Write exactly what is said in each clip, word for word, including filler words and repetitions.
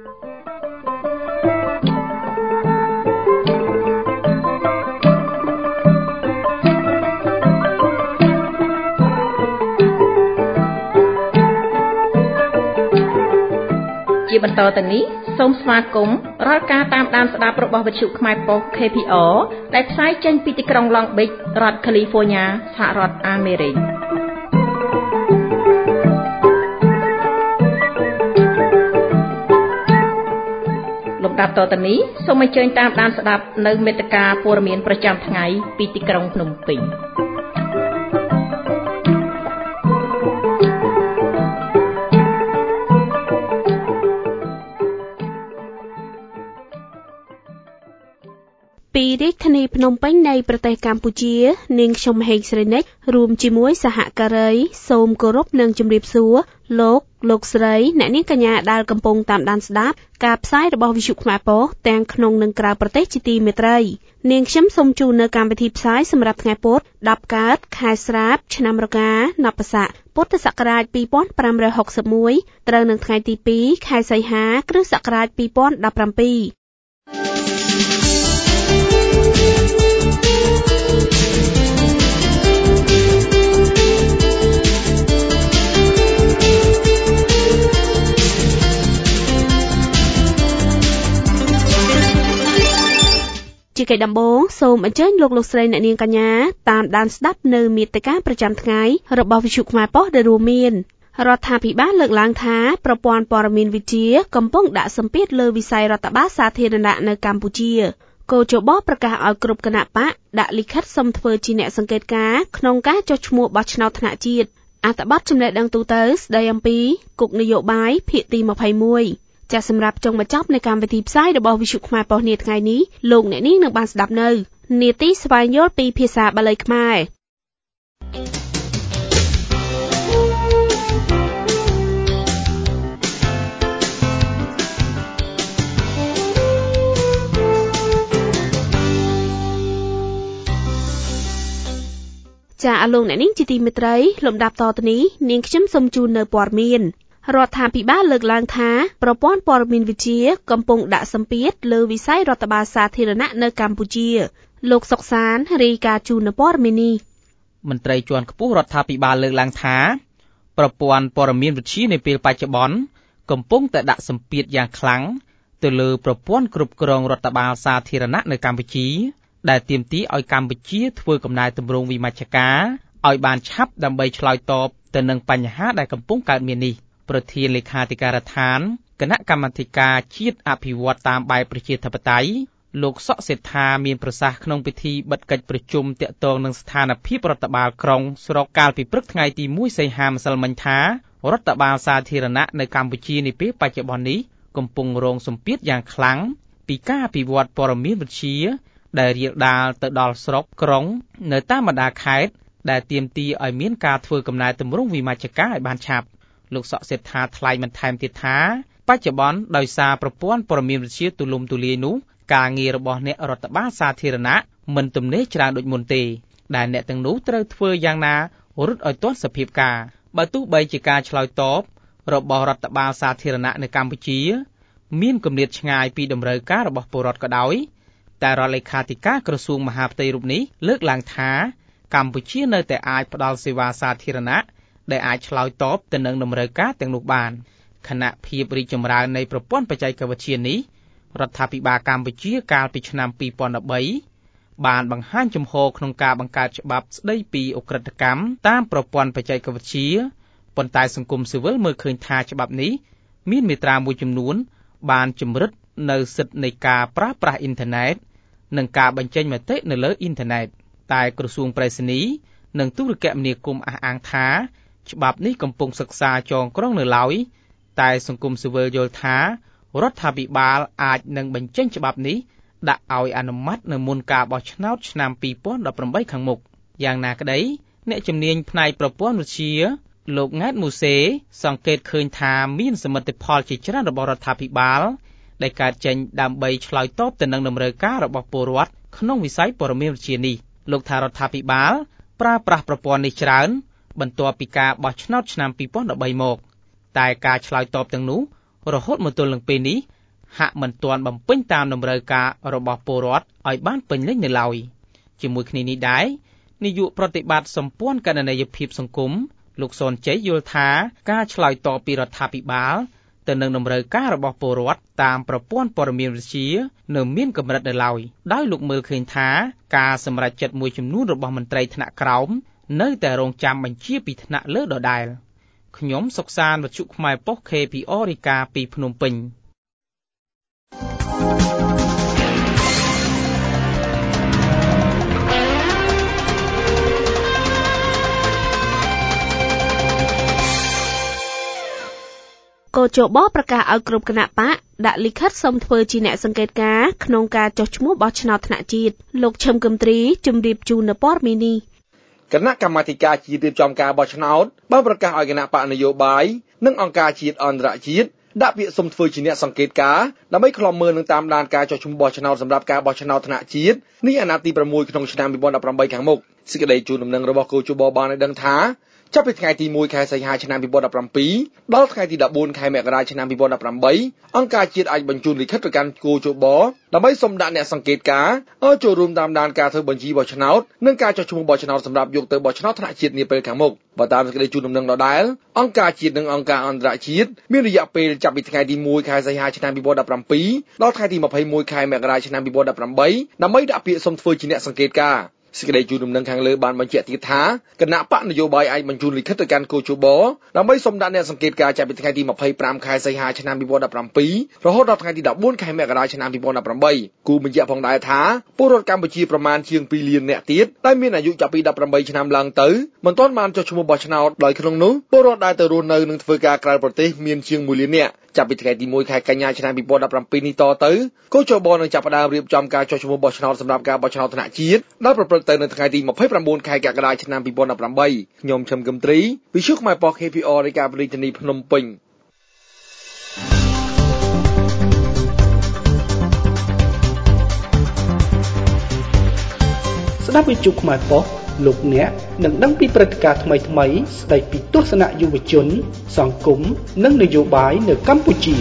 ជាបន្តទៅនេះសូមស្វាគមន៍រាល់ការតាមដានស្ដាប់របស់វិទ្យុខ្មែរប៉ុស្តិ៍ ខេ ភី អារ ដែលផ្សាយចេញពីទីក្រុង Long Beach រដ្ឋ California សហរដ្ឋអាមេរិកលំដាប់តទៅនេះសូមអញ្ជើញតាមដានស្ដាប់នៅមេត្តាព័ត៌មានប្រចាំថ្ងៃពីទីក្រុងភ្នំពេញពីរាជធានីភ្នំពេញនៃប្រទេសកម្ពុជានាងខ្ញុំហេងស្រីនិចរួមជាមួយសហការីសូមគោរពនិងជម្រាបសួរលោកលោកស្រីអ្នកនាងកញ្ញាដែលកំពុងតាមដានស្ដាប់ការផ្សាយរបស់វិទ្យុខ្មែរប៉ុស្តិ៍ទាំងក្នុងនិងក្រៅប្រទេសជាទីមេត្រីនាងខ្ញុំសូមជូននៅកម្មវិធីផ្សាយសម្រាប់ថ្ងៃពុធដប់កើតខែស្រាបឆ្នាំរកានបស័កពុទ្ធសករាជពីរពាន់ប្រាំរយហកសិបមួយត្រូវនឹងថ្ងៃទីពីរខែសីហាគ្រិស្តសករាជពីរពាន់ដប់ប្រាំពីរជាកិច្ចដំបូងសូមអញ្ជើញលោកលោកស្រីអ្នកនាងកញ្ញាតាមដានស្ដាប់នៅមាតិកាប្រចាំថ្ងៃរបស់វិទ្យុខ្មែរប៉ុស្តិ៍ដែលរួមមានរដ្ឋាភិបាលលើកឡើងថាប្រព័ន្ធព័ត៌មានវិទ្យាកំពុងដាក់សម្ពាធលើវិស័យរដ្ឋបាលសាធារណៈនៅកម្ពុជាគោចបប្រកាសឲ្យគ្រប់គណៈបកដាក់លិខិតសុំធ្វើជាអ្នកសង្កេតការណ៍ក្នុងការចុះឈ្មោះបោះឆ្នោតថ្នាក់ជាតិអត្ថបទចំណេះដឹងទូទៅស្ដីអំពីគុកនយោបាយភាគទីម្ភៃមួយចាសសម្រាប់ចុងបញ្ចប់នៃកម្មវិធីផ្សាយរបស់វិទ្យុខ្មែរប៉ុស្តិ៍នាថ្ងៃនេះលោកអ្នកនាងនឹងបានស្ដាប់នៅនាទីស្វែងយល់ពីភាសាបាលីខ្មែរចាអរលោកអ្នកនាងជាទីមេត្រីលំដាប់តទៅនេះនាងខ្ញុំសូមជូននៅព័ត៌មានរដ្ឋាភិបាលលើកឡើងថាប្រព័ន្ធព័ត៌មានវិទ្យាកំពុងដាក់សម្ពាធលើវិស័យរដ្ឋបាលសាធារណៈនៅកម្ពុជាលោកសុកសានរាយការណ៍ជូននៅព័ត៌មាននេះមន្ត្រីជាន់ខ្ពស់រដ្ឋាភិបាលលើកឡើងថាប្រព័ន្ធព័ត៌មានវិទ្យានៅពេលបច្ចុប្បន្នកំពុងតែដាក់សម្ពាធយ៉ាងខ្លាំងទៅលើប្រព័ន្ធគ្រប់គ្រងរដ្ឋបាលសាធារណៈនៅកម្ពុជាដែលទាមទារឲ្យកម្ពុជាធ្វើកំណែទម្រង់វិមជ្ឈការឲ្យបានឆាប់ដើម្បីឆ្លើយតបទៅនឹងបញ្ហាដែលកំពុងកើតមាននេះប្រធានលេខាធិការដ្ឋានគណៈកម្មាធិការជាតិអភិវឌ្ឍតាមបែបប្រជាធិបតេយ្យលោកសុកសេដ្ឋាមានប្រសាសន៍ក្នុងពិធីបិទកិច្ចប្រជុំទាក់ទងនឹងស្ថានភាពរដ្ឋបាលក្រុងស្រុកកាលពីព្រឹកថ្ងៃទីមួយសីហាម្សិលមិញថារដ្ឋបាលសាធារណៈនៅកម្ពុជានាពេលបច្ចុប្បន្ននេះកំពុងរងសម្ពាធយ៉ាងខ្លាំងពីការអភិវឌ្ឍព័ត៌មានវិទ្យាដែលរាលដាលទៅដល់ស្រុកក្រុងនៅតាមបណ្ដាខេត្តដែលទាមទារឲ្យមានការធ្វើកំណែទម្រង់វិមជ្ឈការឲ្យបានឆាប់លោកសុកសេដ្ឋាថ្លែងបន្ថែមទៀតថាបច្ចុប្បន្នដោយសារប្រព័ន្ធព័ត៌មានវិទ្យាទូលំទូលាយនោះការងាររបស់អ្នករដ្ឋបាលសាធារណៈមិនទំនេរច្រើនដូចមុនទេដែលអ្នកទាំងនោះត្រូវធ្វើយ៉ាងណារត់ឲ្យទាន់សភាពការបើទោះបីជាការឆ្លើយតបរបស់រដ្ឋបាលសាធារណៈនៅកម្ពុជាមានគម្លាតឆ្ងាយពីតម្រូវការរបស់ពលរដ្ឋក៏ដោយតែរដ្ឋលេខាធិការក្រសួងមហាផ្ទៃរូបនេះលើកឡើងថាកម្ពុជានៅតែអាចផ្ដល់សេវាសាធារណៈដែលអាចឆ្លើយតបទៅនឹងតម្រូវការទាំងនោះបានខណៈភាពរីកចម្រើននៃប្រព័ន្ធបច្ចេកវិទ្យានេះរដ្ឋាភិបាលកម្ពុជាកាលពីឆ្នាំពីរពាន់ដប់បីបានបង្ហាញជំហរក្នុងការបង្កើតច្បាប់ស្ដីពីឧក្រិដ្ឋកម្មតាមប្រព័ន្ធបច្ចេកវិទ្យាប៉ុន្តែសង្គមស៊ីវិលមើលឃើញថាច្បាប់នេះមានមាត្រាមួយចំនួនបានជំរិតនៅសិទ្ធិនៃការប្រើប្រាស់អ៊ីនធឺណិតនិងការបញ្ចេញមតិនៅលើអ៊ីនធឺណិតតែក្រសួងប្រៃសណីនិងទូរគមនាគមន៍អះអាងថាច្បាប់នេះកំពុងសិក្សាចងក្រងនៅឡើយតែសង្គមស៊ីវិលយល់ថារដ្ឋាភិបាលអាចនឹងបញ្ចេញច្បាប់នេះដាក់ឲ្យអនុម័តនៅមុនការបោះឆ្នោតឆ្នាំពីរពាន់ដប់ប្រាំបីខាងមុខយ៉ាងណាក្តីអ្នកជំនាញផ្នែកប្រព័ន្ធវិទ្យាលោកង៉ែតមូសេសង្កេតឃើញថាមានសមិទ្ធផលជាច្រើនរបស់រដ្ឋាភិបាលដែលកើតចេញដើម្បីឆ្លើយតបទៅនឹងតម្រូវការរបស់ពលរដ្ឋក្នុងវិស័យព័ត៌មានវិទ្យានេះលោកថារដ្ឋាភិបាលប្រើប្រាស់ប្រព័ន្ធនេះច្រើនបន្ទាប់ពីការបោះឆ្នោតឆ្នាំពីរពាន់ដប់បីមកតែការឆ្លើយតបទាំងនោះរហូតមកទល់នឹងពេលនេះហាក់មិនទាន់បំពេញតាមតម្រូវការរបស់ពលរដ្ឋឲ្យបានពេញលេញនៅឡើយជាមួយគ្នានេះដែរនាយកប្រតិបត្តិសម្ព័ន្ធកណន័យភាពសង្គមលោកសនជ័យយល់ថាការឆ្លើយតបពីរដ្ឋាភិបាលទៅនឹងតម្រូវការរបស់ពលរដ្ឋតាមប្រព័ន្ធព័ត៌មានវិទ្យានៅមានកម្រិតនៅឡើយដោយលោកមើលឃើញថាការសម្រេចចិត្តមួយចំនួនរបស់មន្ត្រីថ្នាក់ក្រោមនៅតែរងចាំបញ្ជាពីថ្នាក់លើដដែលខ្ញុំសុកសានវត្ថុខ្មែរប៉ុស្តិ៍ ខេ ភី អូ រាយការណ៍ពីភ្នំពេញកោជបប្រកាសឲ្យគ្រប់គណៈបកដាក់លិខិតសុំធ្វើជាអ្នកសង្កេតការណ៍ក្នុងការចុះឈ្មោះបោះឆ្នោតថ្នាក់ជាតិលោកឈឹមគឹមទ្រីជម្រាបជូននៅព័ត៌មាននេះគណៈកម្មាធិការជាតិរៀបចំការបោះឆ្នោតបានប្រកាសឲ្យគណៈបកនយោបាយនិងអង្គការជាតិអន្តរជាតិដាក់ពាក្យសុំធ្វើជាអ្នកសង្កេតការណ៍ដើម្បីឃ្លាំមើលនិងតាមដានការចុះឈ្មោះបោះឆ្នោតសម្រាប់ការបោះឆ្នោតថ្នាក់ជាតិនេះអាណត្តិទីប្រាំមួយក្នុងឆ្នាំពីរពាន់ដប់ប្រាំបីខាងមុខសេចក្តីជូនដំណឹងរបស់កោជបបានឲ្យដឹងថាចាប់ពីថ្ងៃទីមួយខែសីហាឆ្នាំពីរពាន់ដប់ប្រាំពីរដល់ថ្ងៃទីដប់បួនខែមករាឆ្នាំពីរពាន់ដប់ប្រាំបីអង្គការជាតិអាចបញ្ជូនលិខិតទៅកាន់គូជបដើម្បីសុំដាក់អ្នកសង្កេតការណ៍ឲ្យចូលរួមតាមដានការធ្វើបញ្ជីបោះឆ្នោតនិងការចុះឈ្មោះបោះឆ្នោតសម្រាប់យកទៅបោះឆ្នោតថ្នាក់ជាតិនាពេលខាងមុខបើតាមសេចក្តីជូនដំណឹងដដែលអង្គការជាតិនិងអង្គការអន្តរជាតិមានរយៈពេលចាប់ពីថ្ងៃទីមួយខែសីហាឆ្នាំពីរពាន់ដប់ប្រាំពីរដល់ថ្ងៃទីម្ភៃមួយខែមករាឆ្នាំពីរពាន់ដប់ប្រាំបីដើម្បីដាក់ពាក្យសុំធ្វើជាអ្នកសង្កេតការណ៍សេចក្តីជូនដំណឹងខាងលើបានបញ្ជាក់ទៀតថាគណៈបកនយោបាយអាចបញ្ជូនលិខិតទៅកាន់គូជបដើម្បីសុំដាក់អ្នកសង្កេតការណ៍ចាប់ពីថ្ងៃទីម្ភៃប្រាំខែសីហាឆ្នាំពីរពាន់ដប់ប្រាំពីររហូតដល់ថ្ងៃទីដប់បួនខែមករាឆ្នាំពីរពាន់ដប់ប្រាំបីគូបញ្ជាក់ផងដែរថាពលរដ្ឋកម្ពុជាប្រមាណជាងពីរលាននាក់ទៀតដែលមានអាយុចាប់ពីដប់ប្រាំបីឆ្នាំឡើងទៅមិនទាន់បានចុះឈ្មោះបោះឆ្នោតដោយក្នុងនោះពលរដ្ឋដែលទៅរស់នៅនិងធ្វើការក្រៅប្រទេសមានជាងមួយលាននាក់ចាប់ពីថ្ងៃទីមួយខែកញ្ញាឆ្នាំពីរពាន់ដប់ប្រាំពីរនេះតទៅគូជបនឹងចាប់ផ្ដើមរៀបចំការចុះឈ្មោះបោះឆ្នោតសម្រាប់ការបោះឆ្នោតថ្នាក់ជាតិដែលប្រព្រឹត្តទៅនៅថ្ងៃទីម្ភៃប្រាំបួនខែកក្កដាឆ្នាំពីរពាន់ដប់ប្រាំបីខ្ញុំឈឹមគឹមទ្រីវិទ្យុខ្មែរប៉ុស្តិ៍ ខេ ភី អូ រាយការណ៍ពីរាជធានីភ្នំពេញស្ដាប់វិទ្យុខ្មែរប៉ុស្តិ៍លោកអ្នកនឹងដឹងពីព្រឹត្តិការណ៍ថ្មីៗស្ដីពីទស្សនៈយុវជនសង្គមនិងនយោបាយនៅកម្ពុជា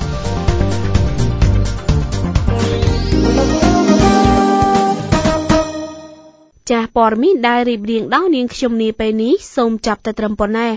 ចាស់ព័ត៌មានដែលរៀបរៀងដោយនាងខ្ញុំនាពេលនេះសូមចាប់តែត្រឹមប៉ុណ្ណេះ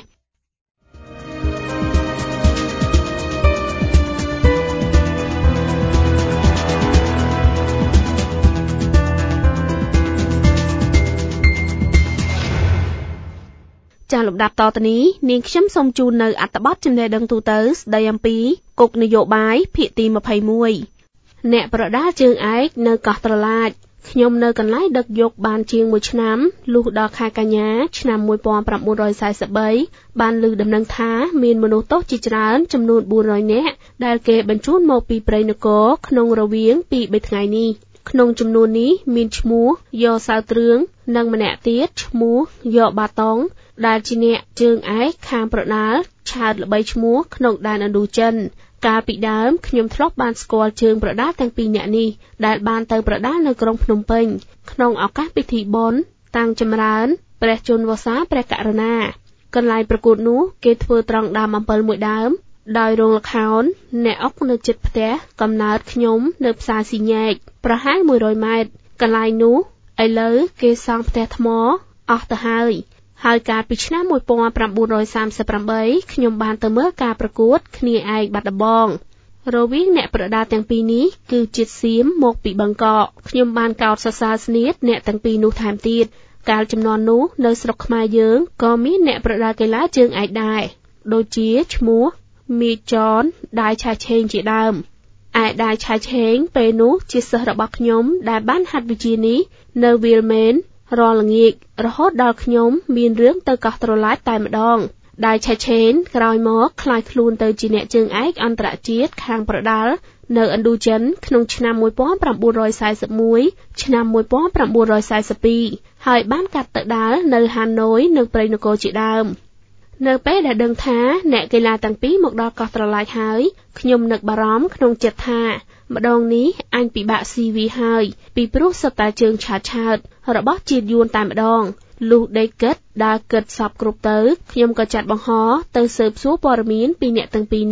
ចាលំដាប់តទៅនេះនាងខ្ញុំសូមជូននៅអត្ថបទចំណេះដឹងទូទៅស្ដីអំពីគុកនយោបាយភាគទីម្ភៃមួយអ្នកប្រដាល់ជើងឯកនៅកោះត្រឡាចខ្ញុំនៅកន្លែងដឹកយកបានជាងមួយឆ្នាំលុះដល់ខែកញ្ញាឆ្នាំមួយពាន់ប្រាំបួនរយសែសិបបីបានឮដំណឹងថាមានមនុស្សទោសជាច្រើនចំនួនបួនរយនាក់ដែលគេបញ្ជូនមកពីព្រៃនគរក្នុងរវាងពីរបីថ្ងៃនេះក្នុងចំនួននេះមានឈ្មោះយ៉សៅទ្រឿងនិងម្នាក់ទៀតឈ្មោះយ៉បាតុងដែលជាអ្នកជើងឯកខាងប្រដាល់ឆើតល្បីឈ្មោះក្នុងដែនឥណ្ឌូចិនកាលពីដើមខ្ញុំធ្លាប់បានស្គាល់ជើងប្រដាល់ទាំងពីរនាក់នេះដែលបានទៅប្រដាល់នៅក្រុងភ្នំពេញក្នុងឱកាសពិធីបុណ្យតាំងចម្រើនព្រះជន្មវស្សាព្រះករុណាកន្លែងប្រកួតនោះគេធ្វើត្រង់ដើមអំពិលមួយដើមដោយរោងល្ខោនអ្នកអុកនៅជិតផ្ទះកំណើតខ្ញុំនៅផ្សារស៊ីញែកប្រហែលមួយរយម៉ែត្រកន្លែងនោះឥឡូវគេសង់ផ្ទះថ្មអស់ទៅហើយហើយកាលពីឆ្នាំមួយពាន់ប្រាំបួនរយសាមសិបប្រាំបីខ្ញុំបានទៅមើលការប្រកួតគ្នាឯកបាត់ដំបងរវាងអ្នកប្រដាល់ទាំងពីរនេះគឺជាតិសៀមមកពីបឹងកកខ្ញុំបានកោតសរសើរស្នៀតអ្នកទាំងពីរនោះថែមទៀតកាលចំនួននោះនៅស្រុកខ្មែរយើងក៏មានអ្នកប្រដាល់កីឡាជើងឯកដែរដូចជាឈ្មោះមីចនដាយឆាឆេងជាដើមឯដាយឆាឆេងពេលនោះជាសិស្សរបស់ខ្ញុំដែលបានហាត់វិជ្ជានេះនៅវីលមែនរាល់ល្ងាចរហូតដល់ខ្ញុំមានរឿងទៅកោះត្រឡាចតែម្ដងដាយឆាឆេនក្រោយមកខ្លាយខ្លួនទៅជាអ្នកជើងឯកអន្តរជាតិខាងប្រដាល់នៅឥណ្ឌូចិនក្នុងឆ្នាំមួយពាន់ប្រាំបួនរយសែសិបមួយឆ្នាំមួយពាន់ប្រាំបួនរយសែសិបពីរហើយបានកាត់ទៅដាល់នៅហាណូយនៅព្រៃនគរជាដើមនៅពេលដែលដឹងថាអ្នកកីឡាទាំងពីរមកដល់កោះត្រឡាចហើយខ្ញុំនឹកបារម្ភក្នុងចិត្តថាម្ដងនេះអញពិបាកស៊ីវីហើយពីព្រោះសុទ្ធតែជើងឆាតឆើតរបស់ជាតិយួនតែម្ដងលុះដេកគិតដើរគិតសពគ្រប់ទៅខ្ញុំក៏ចាត់បង្ហទៅស៊ើបសួរព័ត៌មានពីអ្នកទាំងពីរនេះ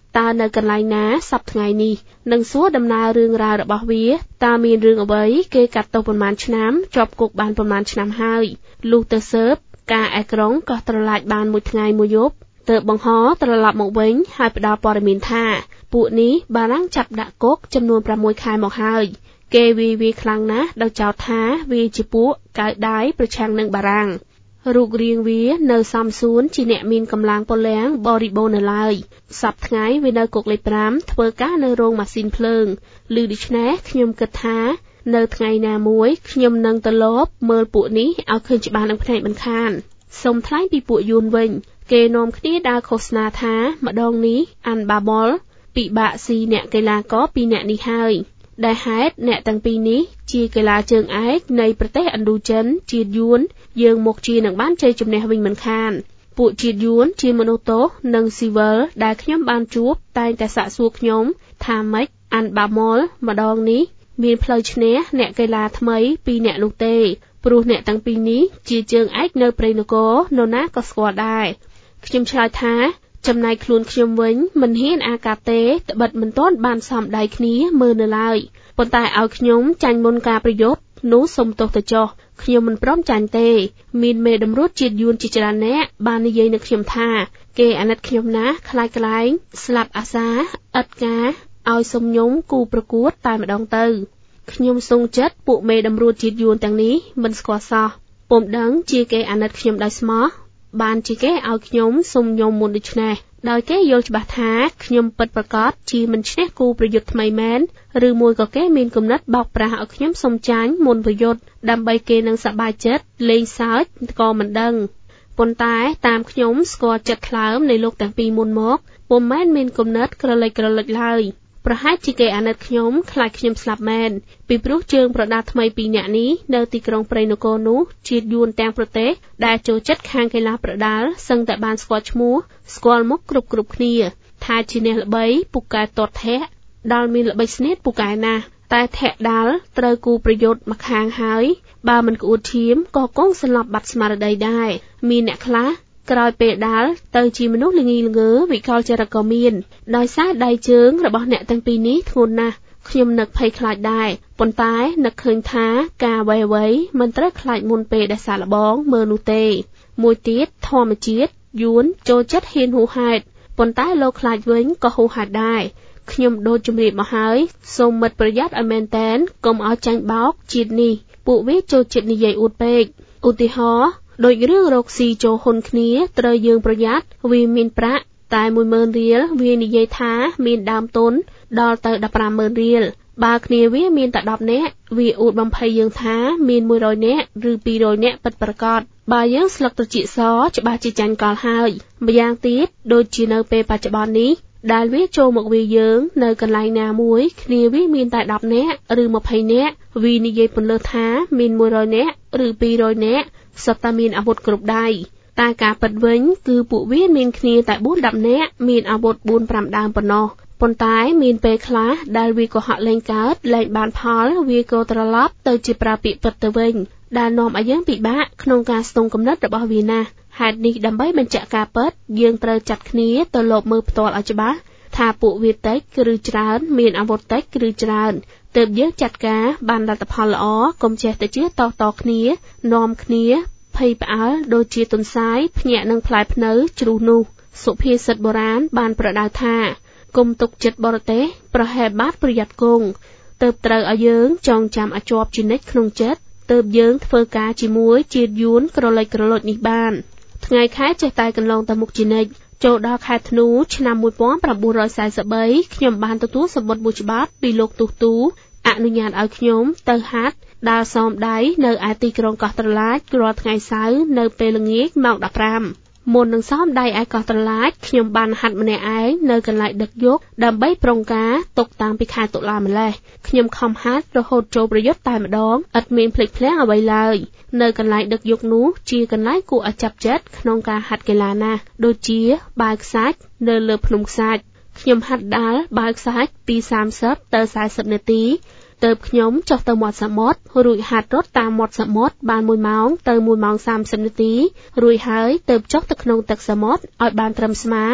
តើនៅកន្លែងណាសប្តាហ៍ថ្ងៃនេះនឹងសួរដំណើររឿងរ៉ាវរបស់វាតើមានរឿងអ្វីគេកាត់ទោសប៉ុន្មានឆ្នាំជាប់គុកបានប៉ុន្មានឆ្នាំហើយលុះទៅស៊ើបការអេក្រុងក៏ត្រឡាចបានមួយថ្ងៃមួយយប់ទើបបង្ហោត្រឡប់មកវិញហើយផ្ដល់ព័ត៌មានថាពួកនេះបារាំងចាប់ដាក់គុកចំនួនប្រាំមួយខែមកហើយគេវាយវាខ្លាំងណាស់ដោយចោទថាវាជាពួកកៅដៃប្រឆាំងនឹងបារាំងរូបរាងវានៅសំសួនជាអ្នកមានកម្លាំងពលំបរិបូរណ៍នៅឡើយសប្តាហ៍ថ្ងៃវានៅគុកលេខប្រាំធ្វើការនៅរោងម៉ាស៊ីនភ្លើងឮដូច្នេះខ្ញុំគិតថានៅថ្ងៃណាមួយខ្ញុំនឹងទៅលបមើលពួកនេះឲ្យឃើញច្បាស់នឹងភ្នែកមិនខានសូមថ្លែងពីពួកយួនវិញគេនាំគ្នាដើរឃោសនាថាម្ដងនេះអានបាម៉ុលពិបាកស៊ីអ្នកកីឡាករពីរអ្នកនេះហើយដែលហេតុអ្នកទាំងពីរនេះជាកីឡាជើងឯកនៃប្រទេសឥណ្ឌូចិនជាតិយួនយើងមកជានឹងបានជ័យជំនះវិញមិនខានពួកជាតិយួនជាមនុស្សទោសនិងស៊ីវិលដែលខ្ញុំបានជួបតែងតែសាកសួរខ្ញុំថាម៉េចអានបាម៉ុលម្ដងនេះមានផ្លូវឈ្នះអ្នកកីឡាថ្មីពីរអ្នកនោះទេព្រោះអ្នកទាំងពីរនេះជាជើងឯកនៅព្រៃនគរនរណាក៏ស្គាល់ដែរខ្ញុំឆ្លើយថាចំណែកខ្លួនខ្ញុំវិញមិនហ៊ានអាកាទេត្បិតមិនទាន់បានសំដៃគ្នាមើលនៅឡើយប៉ុន្តែឲ្យខ្ញុំចាញ់មុនការប្រយុទ្ធនោះសុំទោសទៅចុះខ្ញុំមិនព្រមចាញ់ទេមានមេតម្រួតជាតិយួនជាច្រើនអ្នកបាននិយាយនឹងខ្ញុំថាគេអាណិតខ្ញុំណាស់ខ្លាចក្លែងស្លាប់អាសាឥតការឲ្យសុំខ្ញុំគូប្រកួតតែម្ដងទៅខ្ញុំសង្កចិត្តពួកមេតម្រួតជាតិយួនទាំងនេះមិនស្គាល់សោះពុំដឹងជាគេអាណិតខ្ញុំដោយស្មោះបានជាគេឲ្យខ្ញុំសុំខ្ញុំមុនដូច្នេះដោយគេយល់ច្បាស់ថាខ្ញុំពិតប្រាកដជាមិនឈ្នះគូប្រយុទ្ធថ្មីមែនឬមួយក៏គេមានគំនិតបោកប្រាស់ឲ្យខ្ញុំសុំចាញ់មុនប្រយុទ្ធដើម្បីគេនឹងសប្បាយចិត្តលេងសើចក៏មិនដឹងប៉ុន្តែតាមខ្ញុំស្គាល់ចិត្តថ្លើមនៃលោកទាំងពីរមុនមកពុំមែនមានគំនិតក្រឡេកក្រឡិចឡើយប្រហែលជាគេអាណិតខ្ញុំខ្លាចខ្ញុំស្លាប់មែនពីព្រោះជើងប្រដាល់ថ្មីពីរនាក់នេះនៅទីក្រុងព្រៃនគរនោះជាតិយួនទាំងប្រទេសដែលចូលចិត្តខាងកីឡាប្រដាល់សឹងតែបានស្គាល់ឈ្មោះស្គាល់មុខគ្រប់គ្រប់គ្នាថាជាអ្នកល្បីពូកែតតធាក់ដល់មានល្បិចស្នៀតពូកែណាស់តែធាក់ដាល់ត្រូវគូប្រយុទ្ធមកខាងហើយបើមិនក្អួតឈាមក៏គង់សន្លប់បាត់ស្មារតីដែរមានអ្នកខ្លះក្រោយពេលដាល់ទៅជាមនុស្សល្ងីល្ងើវិកលចរិតក៏មានដោយសារដៃជើងរបស់អ្នកទាំងពីរនេះធ្ងន់ណាស់ខ្ញុំនឹកភ័យខ្លាចដែរប៉ុន្តែនឹកឃើញថាការអ្វីៗមិនត្រូវខ្លាចមុនពេលដែលសាកល្បងមើលនោះទេមួយទៀតធម្មជាតិយួនចូលចិត្តហ៊ានហួសហេតុប៉ុន្តែលោកខ្លាចវិញក៏ហួសហេតុដែរខ្ញុំដូចជំរាបមកហើយសូមមិត្តប្រយ័ត្នឲ្យមែនតែនកុំឲ្យចាញ់បោកជាតិនេះពួកវាចូលចិត្តនិយាយអួតពេកឧទាហរណ៍ដូចរឿងរកស៊ីចូលហ៊ុនគ្នាត្រូវយើងប្រយ័ត្នវាមានប្រាក់តែ មួយម៉ឺន រៀលវានិយាយថាមានដើមទុនដល់ទៅ ដប់ប្រាំម៉ឺន រៀលបើគ្នាវាមានតែដប់នាក់វាអួតបំភ័យយើងថាមានមួយរយនាក់ឬពីររយនាក់ពិតប្រាកដបើយើងស្លឹកត្រចៀកសច្បាស់ជាចាញ់កលហើយម្យ៉ាងទៀតដូចជានៅពេលបច្ចុប្បន្ននេះដែលវាចូលមកវាយើងនៅកន្លែងណាមួយគ្នាវាមានតែដប់នាក់ឬម្ភៃនាក់វានិយាយពន្លើសថាមានមួយរយនាក់ឬពីររយនាក់សុទ្ធតែមានអាវុធគ្រប់ដៃតែការពិតវិញគឺពួកវាមានគ្នាតែបួនដប់នាក់មានអាវុធបួនប្រាំដើមប៉ុណ្ណោះប៉ុន្តែមានពេលខ្លះដែលវាក៏ហាក់លែងកើតលែងបានផលវាក៏ត្រឡប់ទៅជាប្រើពាក្យពិតទៅវិញដែលនាំឲ្យយើងពិបាកក្នុងការស្ទង់គំនិតរបស់វាណាស់ហេតុនេះដើម្បីបញ្ជាក់ការពិតយើងត្រូវចាត់គ្នាទៅលបមើលផ្ទាល់ឲ្យច្បាស់ថាពួកវាតិចឬច្រើនមានអាវុធតិចឬច្រើនទើបយើងចាត់ការបានលទ្ធផលល្អកុំចេះតែជឿតតគ្នានាំគ្នាភ័យផ្អើលដូចជាទុនសាយភ្ញាក់នឹងផ្លែភ្នៅជ្រុះនោះសុភាសិតបុរាណបានប្រដៅថាគុំទុកចិត្តបរទេសប្រហែលបាតប្រយ័ត្នគង់ទើបត្រូវឲ្យយើងចងចាំឲ្យជាប់ជានិច្ចក្នុងចិត្តទើបយើងធ្វើការជាមួយជាតិយួនក្រឡេកក្រឡុចនេះបានថ្ងៃខែចេះតែកន្លងទៅមុខជានិច្ចចូលដល់ខែធ្នូឆ្នាំមួយពាន់ប្រាំបួនរយសែនសិបបីខ្ញុំបានទទួលសម្បត្តិមួយច្បាប់ពីលោកទូទូអនុញ្ញាតឲ្យខ្ញុំទៅហាត់ដើរសមដៃនៅឯទីក្រុងកោះត្រឡាចរាល់ថ្ងៃសៅរ៍នៅពេលល្ងាចម៉ោងដប់ប្រាំមុននឹងសមដៃឯកោះត្រឡាចខ្ញុំបានហាត់ម្នាក់ឯងនៅកន្លែងដឹកយកដើម្បីប្រងការទុកតាំងពីខែតុលាម្លេះខ្ញុំខំហាត់រហូតចូលប្រយុទ្ធតែម្ដងឥតមានភ្លេចភ្លាំងអ្វីឡើយនៅកន្លែងដឹកយកនោះជាកន្លែងគួរឲ្យចាប់ចិត្តក្នុងការហាត់កីឡាណាស់ដូចជាបាវខ្សាច់នៅលើភ្នំខ្សាច់ខ្ញុំហាត់ដាល់បាវខ្សាច់ពីសាមសិបទៅសែសិបនាទីទើបខ្ញុំចុះទៅមាត់សមុទ្ររួចហាត់រត់តាមមាត់សមុទ្របានមួយម៉ោងទៅមួយម៉ោងសាមសិបនាទីរួចហើយទើបចុះទៅក្នុងទឹកសមុទ្រឲ្យបានត្រឹមស្មា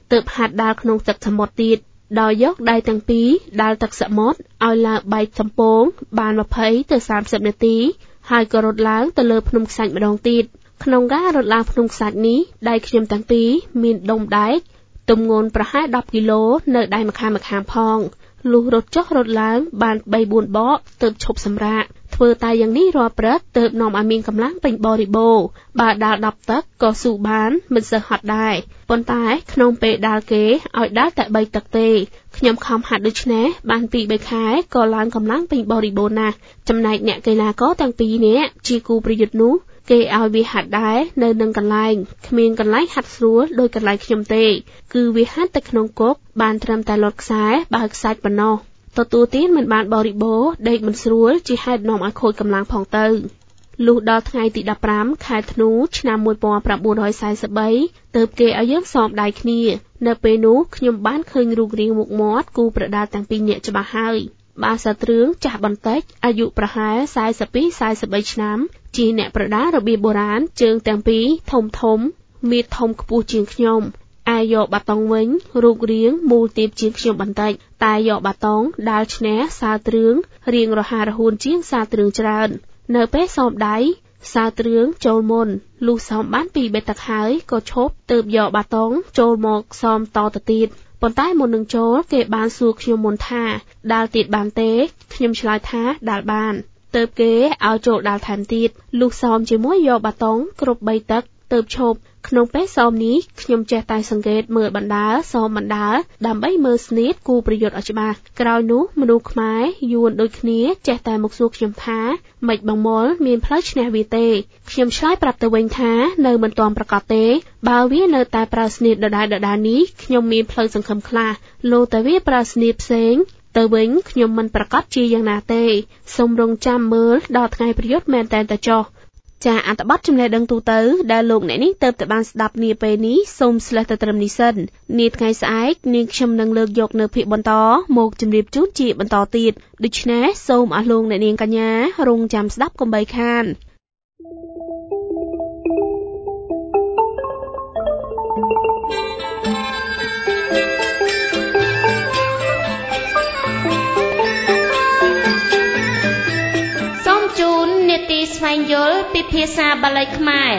ទើបហាត់ដាល់ក្នុងទឹកសមុទ្រទៀតដោយយកដៃទាំងពីរដាល់ទឹកសមុទ្រឲ្យឡើងបែកសំពងបានยี่สิบទៅสามสิบនាទីហើយក៏រត់ឡើងទៅលើភ្នំខ្សាច់ម្ដងទៀតក្នុងការរត់ឡើងភ្នំខ្សាច់នេះដៃខ្ញុំទាំងពីរមានដុំដែកទម្ងន់ប្រហែល10គីឡូនៅដៃម្ខាងម្ខាងផងលុះរត់ចុះរត់ឡើងបានបីបួនបកទើបឈប់សម្រាកធ្វើតែយ៉ាងនេះរាល់ព្រឹកទើបនាំឲ្យមានកម្លាំងពេញបរិបូរណ៍បើដាល់ដប់ទឹកក៏ស៊ូបានមិនសូវហត់ដែរប៉ុន្តែក្នុងពេលដាល់គេឲ្យដាល់តែបីទឹកទេខ្ញុំខំហាត់ដូច្នេះបានពីរបីខែក៏ឡើងកម្លាំងពេញបរិបូរណ៍ណាស់ចំណែកអ្នកកីឡាករទាំងពីរនាក់ជាគូប្រយុទ្ធនោះគេឲ្យវាហាត់ដែរនៅនឹងកន្លែងគ្មានកន្លែងហាត់ស្រួលដោយកន្លែងខ្ញុំទេគឺវាហាត់តែក្នុងគុកបានត្រឹមតែលត់ខ្សែបើខ្សាច់ប៉ុណ្ណោះទទួលទានមិនបានបរិបូរណ៍ដេកមិនស្រួលជាហេតុនាំឲ្យខូចកម្លាំងផងទៅលុះដល់ថ្ងៃទីដប់ប្រាំខែធ្នូឆ្នាំmột nghìn chín trăm四mươi baទើបគេឲ្យយើងសមដៃគ្នានៅពេលនោះខ្ញុំបានឃើញរូបរាងមុខមាត់គូប្រដាល់ទាំងពីរនាក់ច្បាស់ហើយបាសាទ្រឿងចាស់បន្តិចអាយុប្រហែលสี่สิบสอง สี่สิบสามឆ្នាំជាអ្នកប្រដាល់របៀបបុរាណជើងទាំងពីរធំធំមានធំខ្ពស់ជាងខ្ញុំឯយកបាតុងវិញរូបរាងមូលទាបជាងខ្ញុំបន្តិចតែយកបាតុងដាល់ឈ្នះសាទ្រឿងរៀងរហ័សរហួនជាងសាទ្រឿងច្រើននៅពេលសមដៃសាទ្រឿងចូលមុនលុះសមបានពីរបេះទឹកហើយក៏ឈប់ទើបយកបាតុងចូលមកសមតទៅទៀតប៉ុន្តែមុននឹងចូលគេបានសួរខ្ញុំមុនថាដាល់ទៀតបានទេខ្ញុំឆ្លើយថាដាល់បានទើបគេឲ្យចូលដាល់ថែមទៀតលុះសមជាមួយយកបាតុងគ្រប់បីទឹកទើបឈប់ក្នុងពេលសមនេះខ្ញុំចេះតែសង្កេតមើលបណ្ដាលសមបណ្ដាលដើម្បីមើលស្នៀតគូប្រយុទ្ធឲ្យច្បាស់ក្រោយនោះមនុស្សខ្មែរយួនដូចគ្នាចេះតែមកសួរខ្ញុំថាម៉េចបងមុលមានផ្លូវឈ្នះវាទេខ្ញុំឆ្លើយប្រាប់ទៅវិញថានៅមិនទាន់ប្រកាសទេបើវានៅតែប្រើស្នៀតដដែលដដែលនេះខ្ញុំមានផ្លូវសង្ឃឹមខ្លះលោតែវាប្រើស្នៀតផ្សេងទៅវិញខ្ញុំមិនប្រកាសជាយ៉ាងណាទេសូមរងចាំមើលដល់ថ្ងៃប្រយុទ្ធមែនតែនតចុះចាអត្ថបទចំណេះដឹងទូទៅដែលលោកអ្នកនេះទៅតែបានស្ដាប់នាពេលនេះសូមស្លេះទៅត្រឹមនេះសិននាថ្ងៃស្អែកនាងខ្ញុំនឹងលើកយកនៅភាគបន្តមកជម្រាបជូនជាបន្តទៀតដូច្នេះសូមអស់លោកអ្នកនាងកញ្ញារងចាំស្ដាប់កុំបីខាននេតិស្វែងយល់ពីភាសាបាលីខ្មែរ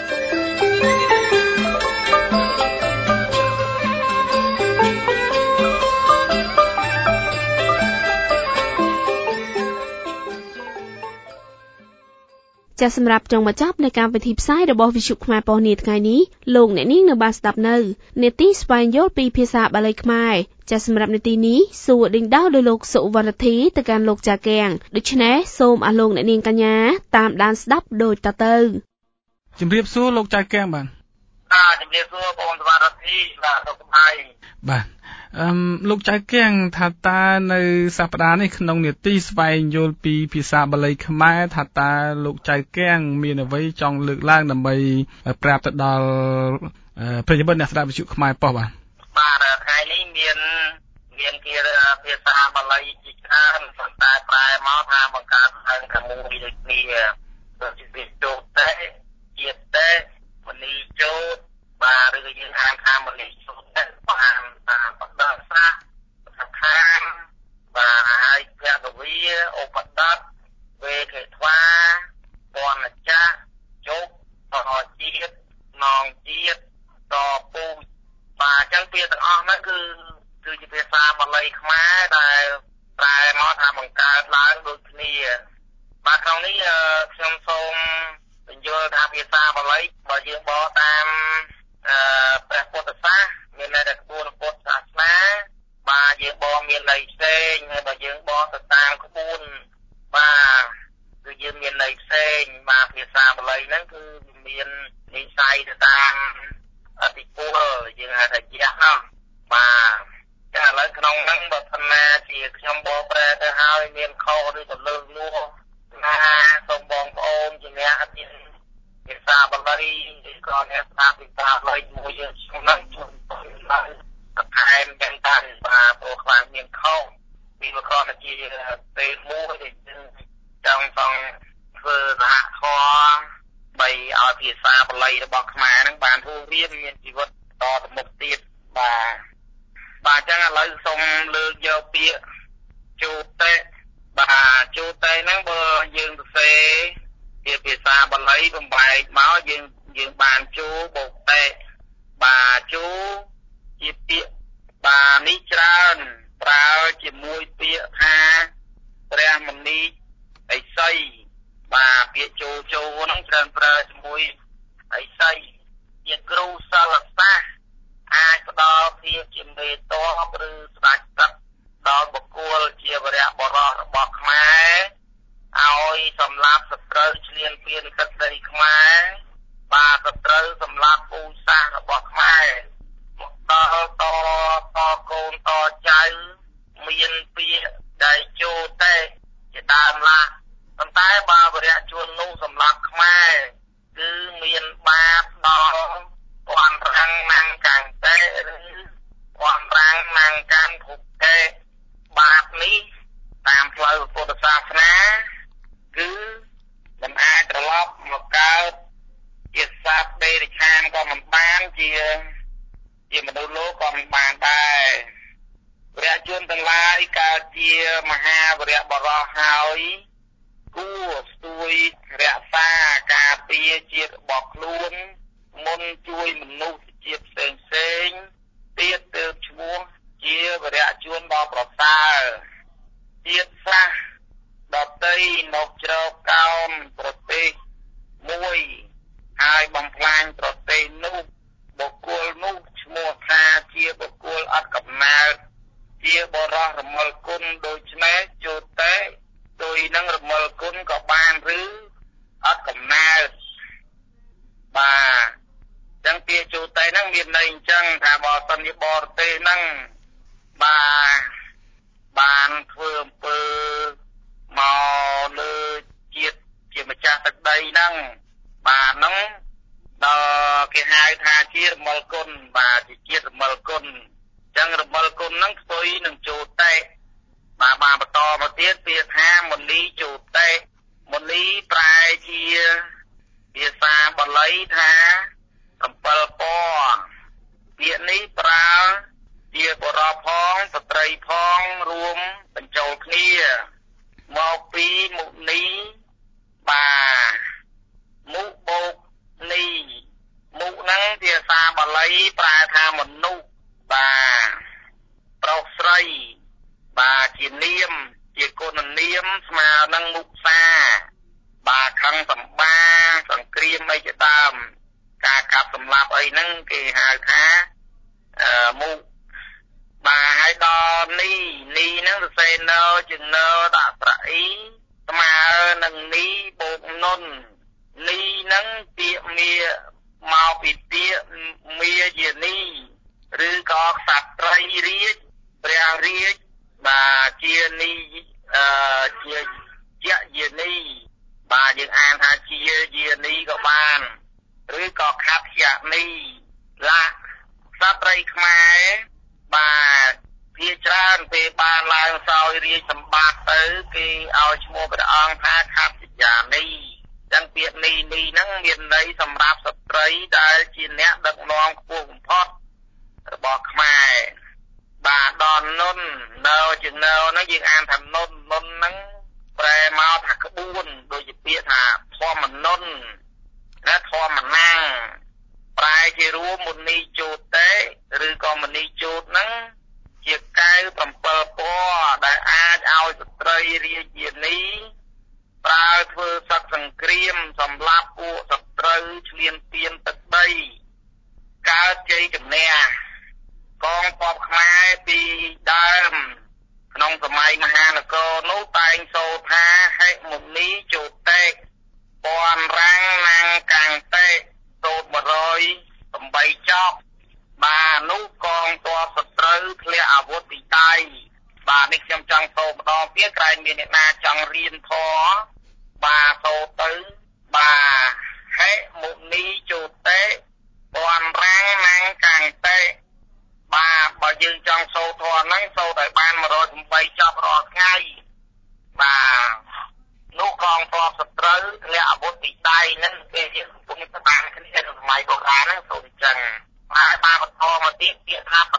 ចាសសម្រាប់ចុងបញ្ចប់នៃកម្មវិធីផ្សាយរបស់វិទ្យុខ្មែរប៉ុស្តិ៍នាថ្ងៃនេះលោកអ្នកនាងនៅបានស្ដាប់នៅនេតិស្វែងយល់ពីភាសាបាលីខ្មែរចាសសម្រាប់នេតិនេះសួរដេញដោលដោយលោកសុវណ្ណធីទៅកាន់លោកចាកៀងដូច្នេះសូមអស់លោកអ្នកនាងកញ្ញាតាមដានស្ដាប់ដូចតទៅជំរាបសួរលោកចាកៀងបាទបាទជំរាបសួរបងសុវណ្ណធីបាទលោកកំហើយបាទអឺលោកចៅកៀងថាតើនៅសប្តាហ៍នេះក្នុងនេតិស្វែងយល់ពីភាសាបាលីខ្មែរថាតើលោកចៅកៀងមានអ្វីចង់លើកឡើងដើម្បីប្រាប់ទៅដល់ប្រិយមិត្តអ្នកស្ដាប់វិទ្យុខ្មែរប៉ុស្តិ៍បាទបាទថ្ងៃនេះមានមានភាសាបាលីជាច្រើនប៉ុន្តែប្រែមកថាបង្កើតឡើងតែមួយដូចគ្នាដូចជាវិជោទេជាតិទេមនីជោបាទឬក៏យើងអានថាមនីជោទេបានតាមបដិសាសខានបាទហើយភគវីឧបដតវេខេថ្វាពណ៌ចាស់ជោគតជាតិនងជាតិតពូបាទអញ្ចឹងពាក្យទាំងអស់ហ្នឹងគឺគឺជាភាសាបាលីខ្មែរដែលប្រែមកថាបង្កើតឡើងដូចគ្នាបាទក្នុងនេះខ្ញុំសូមបញ្យល់ថាភាសាបាលីបើយើងបកតាមអឺព្រះពុទ្ធសាសនាមានន័យថាក្បួនពុទ្ធសាសនាបាទយើងបកមានន័យផ្សេងហើយបើយើងបកទៅតាមក្បួនបាទគឺយើងមានន័យផ្សេងបាទភាសាបាលីហ្នឹងគឺមាននិស្ស័យទៅតាមអតិពលយើងហៅថាយៈហ្នឹងបាទចាឥឡូវក្នុងហ្នឹងបើថាណាជាខ្ញុំបកប្រែទៅហើយមានខុសឬក៏លើសលួសណាសូមបងប្អូនជាអ្នកអធិភាសាបាលីឬក៏អ្នកស្ដាប់ភាសាបាលីមួយយើងខ្ញុំជួយឲ្យថែមយ៉ាងតាបាទព្រោះខ្លាំងមានខុសពីវាគ្រាន់តែជាពេលមួយដែលយើងចង់ចង់ធ្វើសហធម៌បីឲ្យភាសាបាលីរបស់ខ្មែរហ្នឹងបានធ្វើរៀនមានជីវិតតទៅមុខទៀតបាទបាទចឹងឥឡូវសូមលើកយកពាក្យជូតេបាទជូតេហ្នឹងបើយើងសរសេរជាភាសាបាលីបំបែកមកយើងយើងបានជូបូកតេបាទជូជាពាក្យបាទនេះច្រើនប្រើជាមួយពាក្យថាព្រះមុនីអិសីបាទពាក្យជូជូហ្នឹងច្រើនប្រើជាមួយអិសីជាគ្រូសិលសាស្ត្រអាចផ្ដល់ភាពជាមេតបឬស្ដេចទឹកដល់បុគ្គលជាវរៈបរោះរបស់ខ្មែរឲ្យសម្លាប់សត្រូវឈ្លានពានទឹកដីខ្មែរបាទសត្រូវសម្លាប់ពូជសាសន៍របស់ខ្មែរមកដល់តតកូនតចៅមានពាក្យដែលជូតេជាដើមឡាប៉ុន្តែបើវរៈជននោះសម្លាប់ខ្មែរគឺមានបាបដល់ពាន់រាំងណាំងកាំងតេឬពាន់រាំងណាំងកាំងភុកេបាបនេះតាមផ្លូវពុទ្ធសាសនាគឺមិនអាចត្រឡប់មកកើតជាសត្វដេរឆានក៏មិនបានជាជាមនុស្សលោកក៏មិនបានដែរវរៈជនទាំងឡាយកើតជាមហាវរៈបរោះហើយគួរស្ទួយរក្សាការពារជាតិរបស់ខ្លួនមុនជួយមនុស្សជាតិផ្សេងផ្សេងទៀតទើបឈ្មោះជាវរៈជនដ៏ប្រសើរជាតិសាសន៍ដតីនៅជ្រកកោនប្រទេសមួយហើយបំផ្លាញប្រទេសនោះបុគ្គលនោះឈ្មោះថាជាបុគ្គលអត់កំណើតជាបរោះរមិលគុណដូច្នេះជូតេដោយនឹងរមិលគុណក៏បានឬអត់កំណើតបាទចឹងពាក្យជូតេហ្នឹងមានន័យអញ្ចឹងថាបើសិនជាបរទេសហ្នឹងបាទបានធ្វើអំពើមកលើជាតិជាម្ចាស់ទឹកដីហ្នឹងបាទហ្នឹងដល់គេហៅថាជារមិលគុណបាទជាជាតិរមិលគុណចឹងរមិលគុណហ្នឹងផ្ទុយនឹងជូតេបាទបានបន្តមកទៀតពាក្យថាមុនីជូតេមុនីប្រែជាភាសាបាលីថា7ពណ៌ពាក្យនេះប្រើជាបរោះផងស្ត្រីផងរួមបញ្ចូលគ្នាមកពីមុនីបាទមុបោកនីមុហ្នឹងភាសាបាលីប្រែថាមនុស្សបាទប្រុសស្រីបាទជានាមជាគុណនាមស្មើនឹងមុសាបាទខឹងសម្បាសង្គ្រាមអីជាដើមការកាប់សម្លាប់អីហ្នឹងគេហៅថាអឺមុបាទហើយដល់នីនីហ្នឹងសរសេរណជាណដាក់ស្រៈអ៊ីស្មើនឹងនីបូកនុននីហ្នឹងពាក្យមាមកពីពាក្យមាយានីឬក៏ក្សត្រីរាជព្រះរាជបាទជានីអឺជាយយានីបាទយើងអានថាជាយានីក៏បានឬក៏ខត្តយនីឡាក្សត្រីខ្មែរបាទភាច្រើនពេលបានឡើងសោយរាជសម្បត្តិទៅគេឲ្យឈ្មោះព្រះអង្គថាខត្តយានីចឹងពាក្យនីនីហ្នឹងមានន័យសម្រាប់ស្ត្រីដែលជាអ្នកដឹកនាំខ្ពស់បំផុតរបស់ខ្មែរបាទដល់នុននៅជានៅហ្នឹងយើងអានថានុននុនហ្នឹងប្រែមកថាក្បួនដូចជាពាក្យថាធម្មនុនណាធម្មណាំងប្រែជារួមមុនីជូតេឬក៏មុនីជូតហ្នឹងជាកៅ7ពណ៌ដែលអាចឲ្យស្ត្រីរាជានីប្រើធ្វើសឹកសង្គ្រាមសម្រាប់ពួកសត្រូវឈ្លានពានទឹកដីកើតជ័យជំនះកងទ័ពខ្មែរពីដើមក្នុងសម័យមហានគរនោះតែងសូត្រថាហេមុនីជូតេពាន់រាំងណាំងកាំងតេសូត្រមួយរយtámចប់បាទនោះកងទ័ពសត្រូវធ្លាក់អាវុធពីដៃបាទនេះខ្ញុំចង់សូត្រម្ដងទៀតក្រែងមានអ្នកណាចង់រៀនធម៌បាទសូត្រទៅបាទហេមុនីជូតេពាន់រាំងណាំងកាំងតេបាទបើយើងចង់សូត្រធម៌ហ្នឹងសូត្រឲ្យបានmột trăm linh támចប់រាល់ថ្ងៃបាទនោះកងទ័ពសត្រូវធ្លាក់អាវុធពីដៃហ្នឹងគេយើងកំពុងស្ដារគ្នាក្នុងសម័យបុរាណហ្នឹងសូត្រអញ្ចឹងហើយបានបន្តមកទៀតពាក្យថាប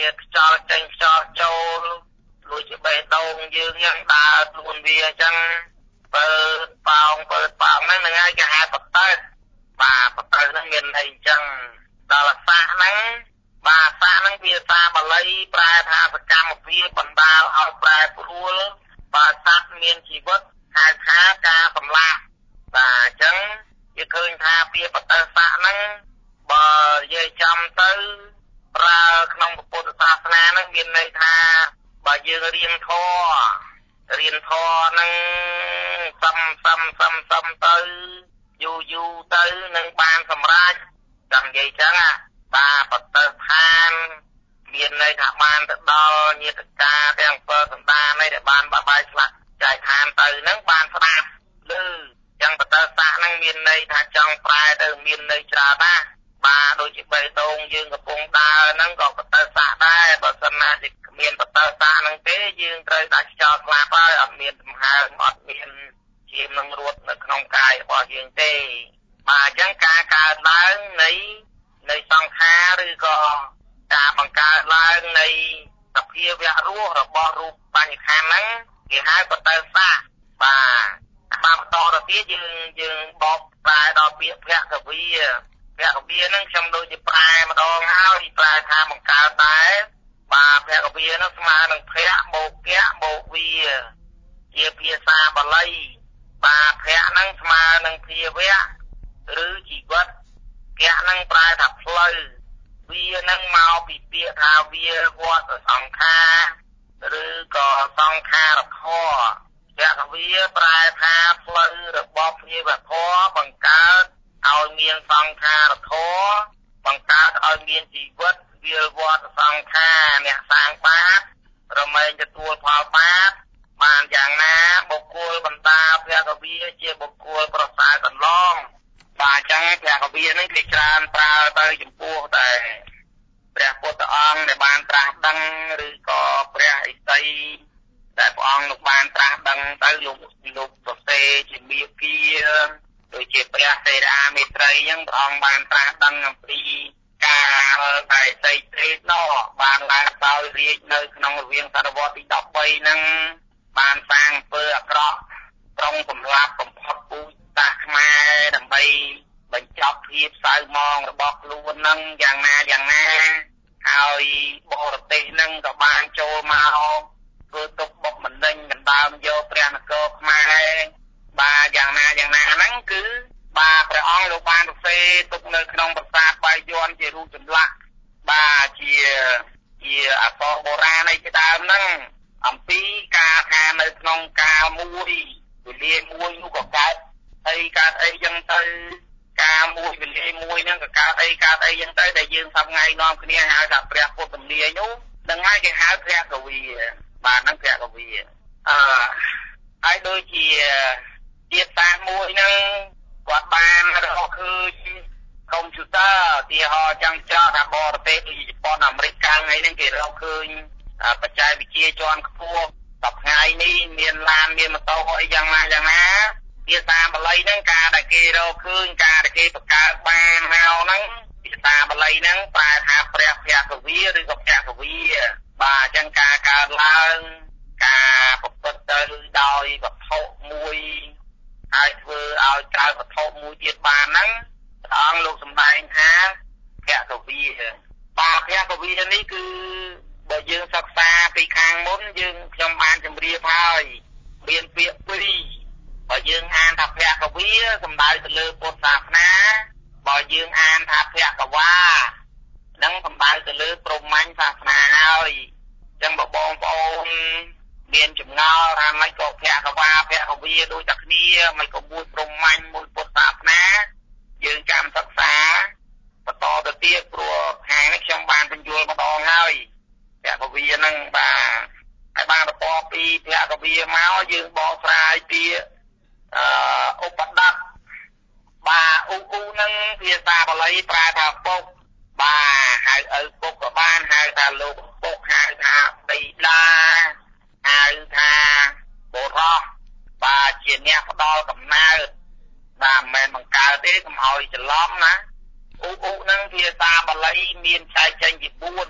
ខ្យល់ចេញខ្យល់ចូលដូចជាបេះដូងយើងយ៉ាងដើរខ្លួនវាអញ្ចឹងបើប៉ោងបើប៉ោងហ្នឹងហ្នឹងហើយគេហៅបតើបាទបតើហ្នឹងមានន័យអញ្ចឹងដល់សាសហ្នឹងបាទសាសហ្នឹងភាសាបាលីប្រែថាសកម្មភាពបណ្ដាលឲ្យប្រែប្រួលបើសត្វមានជីវិតហៅថាការសម្លាប់បាទអញ្ចឹងគេឃើញថាពាក្យបតើសាសហ្នឹងបើនិយាយចំទៅប្រើក្នុងពុទ្ធសាសនាហ្នឹងមានន័យថាបើយើងរៀនធម៌រៀនធម៌ហ្នឹងសំសំសំសំទៅយូរយូរទៅនឹងបានសម្រេចចាំនិយាយចឹងបាទបតើឋានមានន័យថាបានទៅដល់ញាតិកាទាំងពើសន្តាននេះដែលបានបបាយឆ្លាក់ចែកឋានទៅហ្នឹងបានស្ដាប់ឮចឹងបតើសាសហ្នឹងមានន័យថាចង់ប្រែទៅមានន័យច្រើនណាស់បាទដូចជាបេះដូងយើងកំពុងដើរហ្នឹងក៏បតើសាសដែរបើសិនណាជាគ្មានបតើសាសហ្នឹងទេយើងត្រូវដាច់ខ្យល់ស្លាប់ហើយអត់មានចំហើមអត់មានឈាមនឹងរត់នៅក្នុងកាយរបស់យើងទេបាទអញ្ចឹងការកើតឡើងនៃនៃសង្ខារឬក៏ការបង្កើតឡើងនៃសភាវៈរស់របស់រូបបញ្ញខណ្ឌហ្នឹងគេហៅបតើសាសបាទបាទបន្តទៅទៀតយើងយើងបកប្រែដល់ពាក្យភគវីភគវីហ្នឹងខ្ញុំដូចជាប្រែម្ដងហើយប្រែថាបង្កើតដែរបាទភគវីហ្នឹងស្មើនឹងភៈបូកៈបូវីជាភាសាបាលីបាទភៈហ្នឹងស្មើនឹងភាវៈឬជីវិតភៈហ្នឹងប្រែថាផ្លូវវាហ្នឹងមកពីពាក្យថាវាវត្តសង្ខារឬក៏សង្ខារធម៌ភគវីប្រែថាផ្លូវរបស់ភាវៈធម៌បង្កើតឲ្យមានសង្ខារធម៌បង្កើតឲ្យមានជីវិតវាវត្តសង្ខារអ្នកសាងបាបរមែងទទួលផលបាបបានយ៉ាងណាបុគ្គលបណ្ដាភគវីជាបុគ្គលប្រសើរកន្លងបាទអញ្ចឹងភគវីនេះគេច្រើនប្រើទៅចំពោះតែព្រះពុទ្ធអង្គដែលបានត្រាស់ដឹងឬក៏ព្រះឥសីដែលព្រះអង្គលោកបានត្រាស់ដឹងទៅលោកលោកសរសេរជាមាគាដូចជាព្រះសេរាមេត្រីអញ្ចឹងព្រះអង្គបានត្រាស់ដឹងអំពីការដែលសីត្រេតនោះបានឡើងដោយរាជនៅក្នុងរវាងសតវត្សទីដប់បីហ្នឹងបានសាងអំពើអាក្រក់ត្រង់សម្លាប់បំផុតពូជសាសន៍ខ្មែរដើម្បីបញ្ចប់ភាពសៅមងរបស់ខ្លួនហ្នឹងយ៉ាងណាយ៉ាងណាហើយបរទេសហ្នឹងក៏បានចូលមកធ្វើទុកបុកម្នេញដណ្ដើមយកព្រះនគរខ្មែរបាទយ៉ាងណាយ៉ាងណាហ្នឹងគឺបាទព្រះអង្គលោកបានសរសេរទុកនៅក្នុងប្រាសាទបាយ័នជារូបចម្លាក់បាទជាជាអក្សរបុរាណឯដើមហ្នឹងអំពីការថានៅក្នុងកាលមួយវេលាមួយនោះក៏កើតអីកើតអីចឹងទៅការមួយវេលាមួយហ្នឹងក៏កើតអីកើតអីចឹងទៅដែលយើងសប្ងៃនាំគ្នាហៅថាព្រះពុទ្ធលាយនោះហ្នឹងហើយគេហៅព្រះកវីបាទហ្នឹងព្រះកវីអឺហើយដូចជាជាតិសាសមួយហ្នឹងគាត់បានរកឃើញកុំព្យូទ័រទីហោចាំចោលថាបរទេសដូចជប៉ុនអាមេរិកកាំងអីហ្នឹងគេរកឃើញបច្ចេកវិទ្យាជាន់ខ្ពស់ដល់ថ្ងៃនេះមានឡានមានម៉ូតូអីយ៉ាងណាយ៉ាងណាភាសាបាលីហ្នឹងការដែលគេរកឃើញការដែលគេបង្កើតបានមកហ្នឹងភាសាបាលីហ្នឹងប្រែថាព្រះភគវីឬក៏ភគវីបាទអញ្ចឹងការកើតឡើងការប្រព្រឹត្តទៅដោយវត្ថុមួយហើយធ្វើឲ្យកើតវត្ថុមួយទៀតបានហ្នឹងព្រះអង្គលោកសម្ដែងថាភគវីបាទភគវីនេះគឺបើយើងសិក្សាពីខាងមុនយើងខ្ញុំបានជម្រាបហើយមានពាក្យពីរបើយើងអានថាភគវីសំដៅទៅលើពុទ្ធសាសនាបើយើងអានថាភគវានឹងសំដៅទៅលើព្រហ្មញ្ញសាសនាហើយអញ្ចឹងបើបងប្អូនមានចម្ងល់ថាម៉េចក៏ភគវាភគវីដូចតែគ្នាមិនក៏មួយព្រហ្មញ្ញមួយពុទ្ធសាសនាយើងចាំសិក្សាបន្តទៅទៀតព្រោះខាងនេះខ្ញុំបានបញ្យល់ម្ដងហើយភគវីហ្នឹងបាទហើយបានបន្តពីភគវីមកយើងបកស្រាយពីអឺឧបដត្តបាទឧឧហ្នឹងភាសាបាលីប្រែថាពុកបាទហៅឪពុកក៏បានហៅថាលោកពុកហៅថាបិតាហៅថាបុរសបាទជាអ្នកផ្ដល់កំណើតបាទមិនមែនបង្កើតទេកុំឲ្យច្រឡំណាឧឧហ្នឹងភាសាបាលីមានចែកចេញជាបួន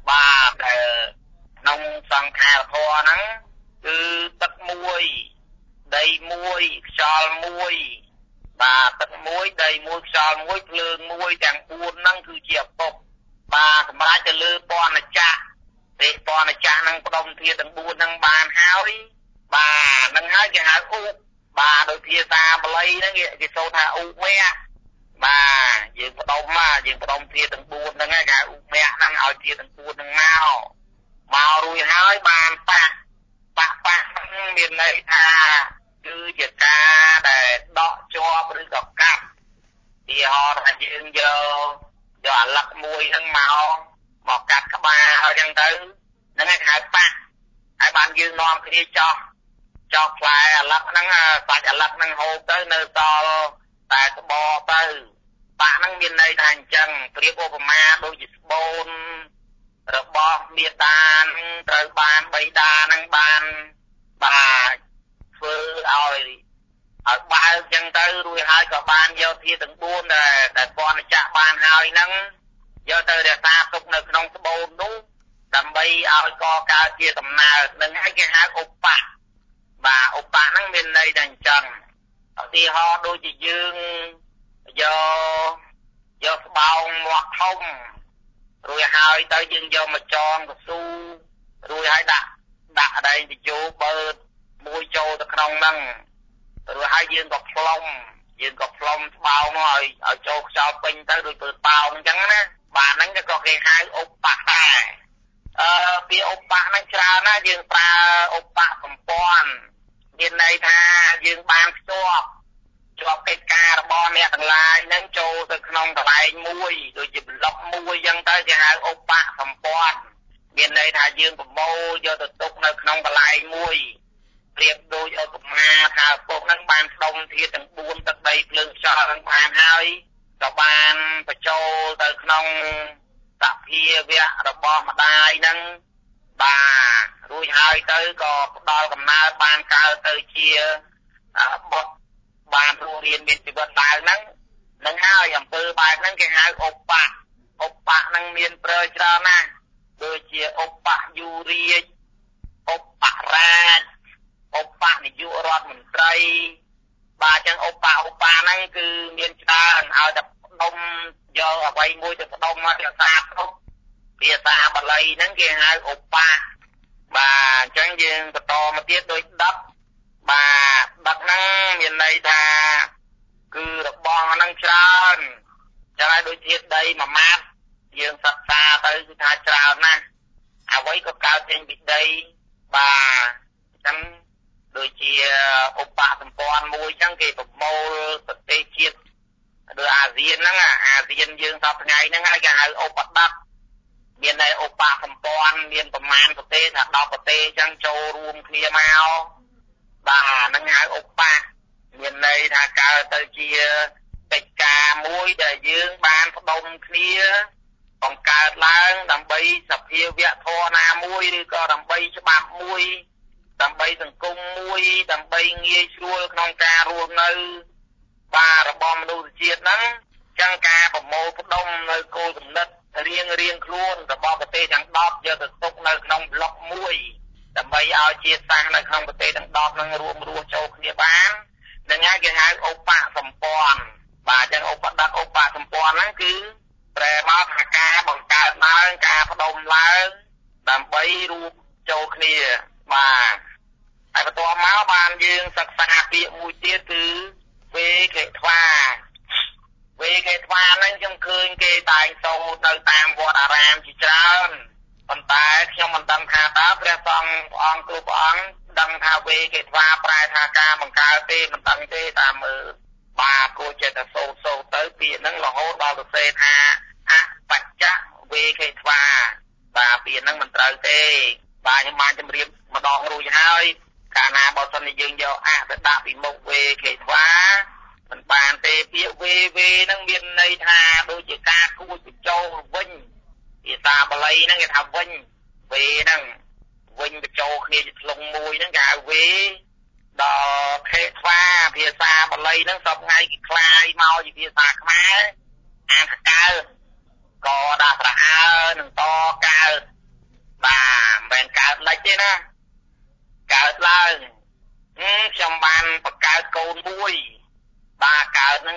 បាទដែលក្នុងសង្ខារធម៌ហ្នឹងគឺទឹកមួយដីមួយខ្យល់មួយបាទទឹកមួយដីមួយខ្យល់មួយភ្លើងមួយទាំងបួនហ្នឹងគឺជាឪពុកបាទសម្រាប់ទៅលើពណ៌ចក្រទេពណ៌ចក្រហ្នឹងបដុំធាតុទាំងបួនហ្នឹងបានហើយបាទហ្នឹងហើយគេហៅឧបបាទដោយភាសាបាលីហ្នឹងគេសូត្រថាឧបមៈបាទយើងបដុំមកយើងបដុំធាតុទាំងបួនហ្នឹងគេហៅឧបមៈហ្នឹងឲ្យធាតុទាំងបួនហ្នឹងមកមករួចហើយបានប៉ះប៉ះប៉ះមានន័យថាគឺជាការដែលដកជាប់ឬក៏កាត់ទីហោថាយើងយកយកអាឡឹកមួយហ្នឹងមកមកកាត់ក្បាលហើយចឹងទៅហ្នឹងគេហៅប៉ះហើយបានយើងនាំគ្នាចោះចោះផ្លែអាឡឹកហ្នឹងសាច់អាឡឹកហ្នឹងហូបទៅនៅសល់តែក្បរទៅប៉ះហ្នឹងមានន័យថាអញ្ចឹងប្រៀបឧបមាដូចជាស្បូនរបស់មេតាត្រូវបានបិតាហ្នឹងបានបាទធ្វើឲ្យឲ្យបើកចឹងទៅរួចហើយក៏បានយកធាតុទាំងបួនដែលដែលពណ៌ចាក់បានហើយហ្នឹងយកទៅរក្សាទុកនៅក្នុងស្បូននោះដើម្បីឲ្យកកើតជាកំណើតនឹងហើយគេហៅឧបៈបាទឧបៈហ្នឹងមានន័យថាអញ្ចឹងឧទាហរណ៍ដូចជាយើងយកយកស្បោងមាត់ធំរួចហើយទៅយើងយកមកចងកស៊ូរួចហើយដាក់ដាក់ដែងទៅយោបឺតមួយចូលទៅក្នុងហ្នឹងរួចហើយយើងក៏ផ្លុំយើងក៏ផ្លុំស្បោងនោះឲ្យឲ្យចូលខ្យល់ពេញទៅដូចពើប៉ោងអញ្ចឹងណាបាទហ្នឹងក៏គេហៅឧបៈដែរអឺពាក្យឧបៈហ្នឹងច្រើនណាស់យើងប្រើឧបៈសម្ព័ន្ធមានន័យថាយើងបានភ្ជាប់ជាប់កិច្ចការរបស់អ្នកទាំងឡាយហ្នឹងចូលទៅក្នុងកន្លែងមួយដូចជាប្លុកមួយអញ្ចឹងទៅគេហៅឧបៈសម្ព័ន្ធមានន័យថាយើងប្រមូលយកទៅទុកនៅក្នុងកន្លែងមួយប្រៀបដូចឧបមាថាពុកហ្នឹងបានផ្ដុំធាតុទាំងបួនទឹកដីភ្លើងខ្យល់ហ្នឹងបានហើយក៏បានបញ្ចូលទៅក្នុងសភាវៈរបស់ម្ដាយហ្នឹងបាទរួចហើយទៅក៏ផ្ដល់កំណើតបានកើតទៅជាបុត្របានរស់រៀនមានជីវិតឡើងហ្នឹងនឹងហើយអំពើបែបហ្នឹងគេហៅឧបៈឧបៈហ្នឹងមានប្រយោជន៍ច្រើនណាស់ដូចជាឧបៈយុរាជឧបៈរាជឧបៈនាយករដ្ឋមន្ត្រីបាទចឹងឧបៈឧបៈហ្នឹងគឺមានច្រើនឲ្យតែផ្ដុំយកអ្វីមួយទៅផ្ដុំមករក្សាទុកភាសាបាលីហ្នឹងគេហៅឧបៈបាទអញ្ចឹងយើងបន្តមកទៀតដូចដិតបាទដិតហ្នឹងមានន័យថាគឺរបស់ហ្នឹងច្រើនចឹងហើយដូចធាតុដីមួយម៉ាត់យើងសិក្សាទៅគឺថាច្រើនណាស់អ្វីក៏កើតចេញពីដីបាទអញ្ចឹងដូចជាឧបៈសម្ព័ន្ធមួយចឹងគេប្រមូលប្រទេសជាតិដូចអាស៊ានហ្នឹងអាស៊ានយើងសប្តាហ៍ថ្ងៃហ្នឹងហើយគេហៅឧបដិតមានតែឧបៈសម្ព័ន្ធមានប្រមាណប្រទេសថាដប់ប្រទេសចឹងចូលរួមគ្នាមកបាទហ្នឹងហៅឧបៈមានន័យថាកើតទៅជាកិច្ចការមួយដែលយើងបានផ្ដុំគ្នាបង្កើតឡើងដើម្បីសភាវៈធម៌ណាមួយឬក៏ដើម្បីច្បាប់មួយដើម្បីសង្គមមួយដើម្បីងាយស្រួលក្នុងការរស់នៅបាទរបស់មនុស្សជាតិហ្នឹងចឹងការប្រមូលផ្ដុំនៅគោលគំនិតរៀងរៀងខ្លួនរបស់ប្រទេសទាំងដប់យកទៅទុកនៅក្នុងប្លុកមួយដើម្បីឲ្យជាតិសាសន៍នៅក្នុងប្រទេសទាំងដប់ហ្នឹងរួមរស់ចូលគ្នាបាននឹងហើយគេហៅឧបៈសម្ព័ន្ធបាទចឹងឧបដិតឧបៈសម្ព័ន្ធហ្នឹងគឺប្រែមកថាការបង្កើតឡើងការផ្ដុំឡើងដើម្បីរួមចូលគ្នាបាទហើយបន្ទាប់មកបានយើងសិក្សាពាក្យមួយទៀតគឺវេខេថ្វាវេខេថ្វាហ្នឹងខ្ញុំឃើញគេតែងសូត្រនៅតាមវត្តអារាមជាច្រើនប៉ុន្តែខ្ញុំមិនដឹងថាតើព្រះសង្ឃព្រះអង្គគ្រប់ព្រះអង្គដឹងថាវេខេថ្វាប្រែថាការបង្កើតទេមិនដឹងទេតាមមើលបាទគួរចេះតែសូត្រសូត្រទៅពាក្យហ្នឹងរហូតដល់ទៅសេថាអបច្ចៈវេខេថ្វាបាទពាក្យហ្នឹងមិនត្រូវទេបាទខ្ញុំបានជម្រាបម្ដងរួចហើយកាលណាបើសិនជាយើងយកអទៅដាក់ពីមុខវេខេថ្វាមិនបានទេពាក្យវេវេហ្នឹងមានន័យថាដូចជាការគួចបញ្ចូលវិញភាសាបាលីហ្នឹងគេថាវិញវេហ្នឹងវិញបញ្ចូលគ្នាជាធ្លុងមួយហ្នឹងគេហៅវេដល់ខេថ្វាភាសាបាលីហ្នឹងសពថ្ងៃគេคลายមកជាភាសាខ្មែរអានកើតកដាក់ស្រអើនឹងតកើត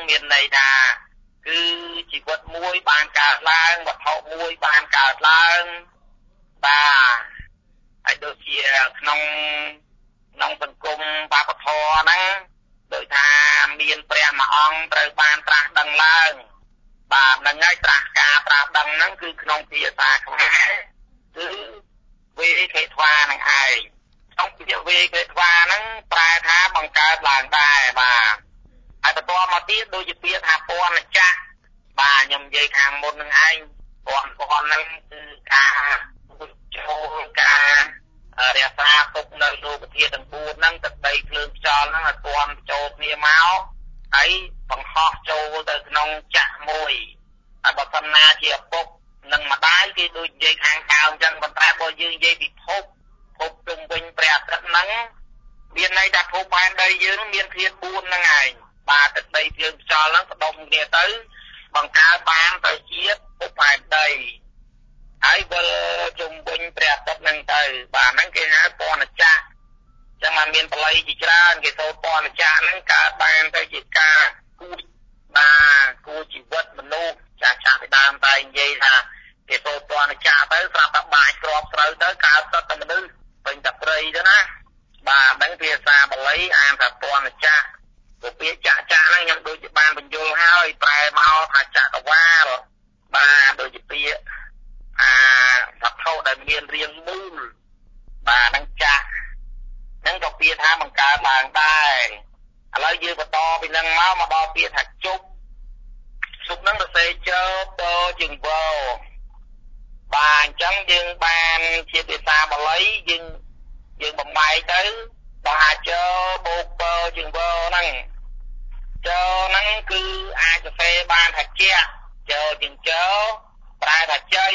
មានន័យថាគឺជីវិតមួយបានកើតឡើងវត្ថុមួយបានកើតឡើងបាទហើយដូចជាក្នុងក្នុងសង្គមវប្បធម៌ហ្នឹងដោយថាមានព្រះមួយអង្គត្រូវបានត្រាស់ដឹងឡើងបាទហ្នឹងហើយត្រាស់ការត្រាស់ដឹងហ្នឹងគឺក្នុងភាសាខ្មែរគឺវេខេថ្វានឹងឯងក្នុងពាក្យវេខេថ្វាហ្នឹងប្រែថាបង្កើតឡើងដែរបាទហើយបន្ទាប់មកទៀតដូចជាពាក្យថាពន្ធចក្របាទខ្ញុំនិយាយខាងមុននឹងឯងពន្ធពន្ធហ្នឹងគឺការចូលការរក្សាទុកនៅរូបធាតុទាំងបួនហ្នឹងទឹកដីភ្លើងខ្យល់ហ្នឹងឲ្យពន្ធចូលគ្នាមកហើយបង្ហោះចូលទៅក្នុងចក្រមួយហើយបើសិនណាជាឪពុកនិងម្ដាយគេដូចនិយាយខាងដើមចឹងប៉ុន្តែបើយើងនិយាយពីភពភពជុំវិញព្រះអាទិត្យហ្នឹងមានន័យថាភពផែនដីយើងមានធាតុបួនហ្នឹងឯងបាទទឹកដីភ្លើងខ្យល់ហ្នឹងផ្ដុំគ្នាទៅបង្កើតបានទៅជាភពផែនដីហើយវិលជុំវិញព្រះអាទិត្យហ្នឹងទៅបាទហ្នឹងគេហៅពន្ធចក្រចឹងមកមានបល័យជាច្រើនគេសូត្រពន្ធចក្រហ្នឹងកើតបានទៅជាការគូបាទគូជីវិតមនុស្សចាស់ចាស់ពីដើមតែនិយាយថាគេសូត្រពន្ធចក្រទៅស្រាប់តែបាច់ក្របស្រូវទៅកើតសត្វតែមនុស្សពេញតែព្រៃទៅណាបាទហ្នឹងភាសាបាលីអានថាពន្ធចក្រទៅពាក្យចក្រចក្រហ្នឹងខ្ញុំដូចជាបានបញ្យល់ហើយប្រែមកថាចក្រវាលបាទដូចជាពាក្យអាវត្ថុដែលមានរាងមូលបាទហ្នឹងចាស់ហ្នឹងក៏ពាក្យថាបង្កើតឡើងដែរឥឡូវយើងបន្តពីហ្នឹងមកមកដល់ពាក្យថាជប់ជប់ហ្នឹងសរសេរជើពជាងវបាទអញ្ចឹងយើងបានជាភាសាបាលីយើងយើងបំបែកទៅបាទជើបូកពជាងវហ្នឹងជើហ្នឹងគឺអាចសរសេរបានថាជាជើជាងជើប្រែថាជ័យ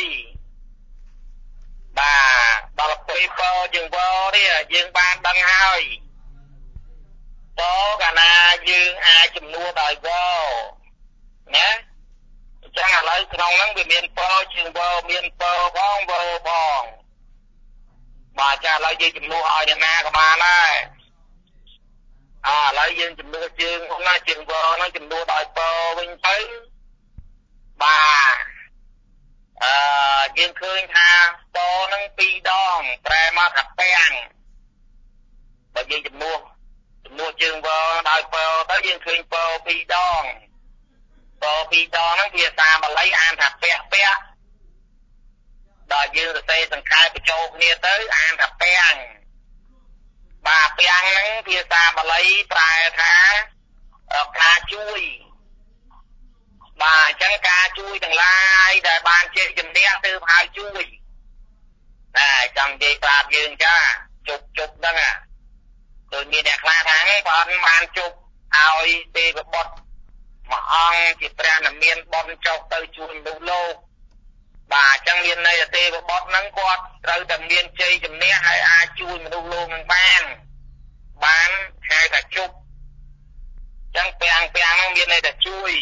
បាទដល់ពេលពជាងវនេះយើងបានដឹងហើយតើកាលណាយើងអាចជំនួសដោយវណាអញ្ចឹងឥឡូវក្នុងហ្នឹងវាមានពជាងវមានពផងវផងបាទចាឥឡូវយើងជំនួសឲ្យអ្នកណាក៏បានដែរអើឥឡូវយើងជំនួសជើងហ្នឹងណាជើងវហ្នឹងជំនួសដោយពវិញទៅបាទអឺយើងឃើញថាពហ្នឹងពីរដងប្រែមកថាពាំងបើយើងជំនួសជំនួសជើងវដោយពទៅយើងឃើញពពីរដងពពីរដងហ្នឹងភាសាបាលីអានថាពាក់ពាក់ដល់យើងសរសេរសង្ខេបបញ្ចូលគ្នាទៅអានថាពាំងបាទពាំងហ្នឹងភាសាបាលីប្រែថាការជួយបាទអញ្ចឹងការជួយទាំងឡាយដែលបានជ័យជំនះទើបហៅជួយតែចង់និយាយប្រាប់យើងចាជប់ជប់ហ្នឹងដូចមានអ្នកខ្លះថាបងបានជប់ឲ្យទេវបុត្រមួយអង្គជាព្រះនាមានបនចុះទៅជួយមនុស្សលោកបាទអញ្ចឹងមានន័យថាទេវបុត្រហ្នឹងគាត់ត្រូវតែមានជ័យជំនះហើយអាចជួយមនុស្សលោកនឹងបានបានហៅថាជប់អញ្ចឹងពាំងពាំងហ្នឹងមានន័យថាជួយ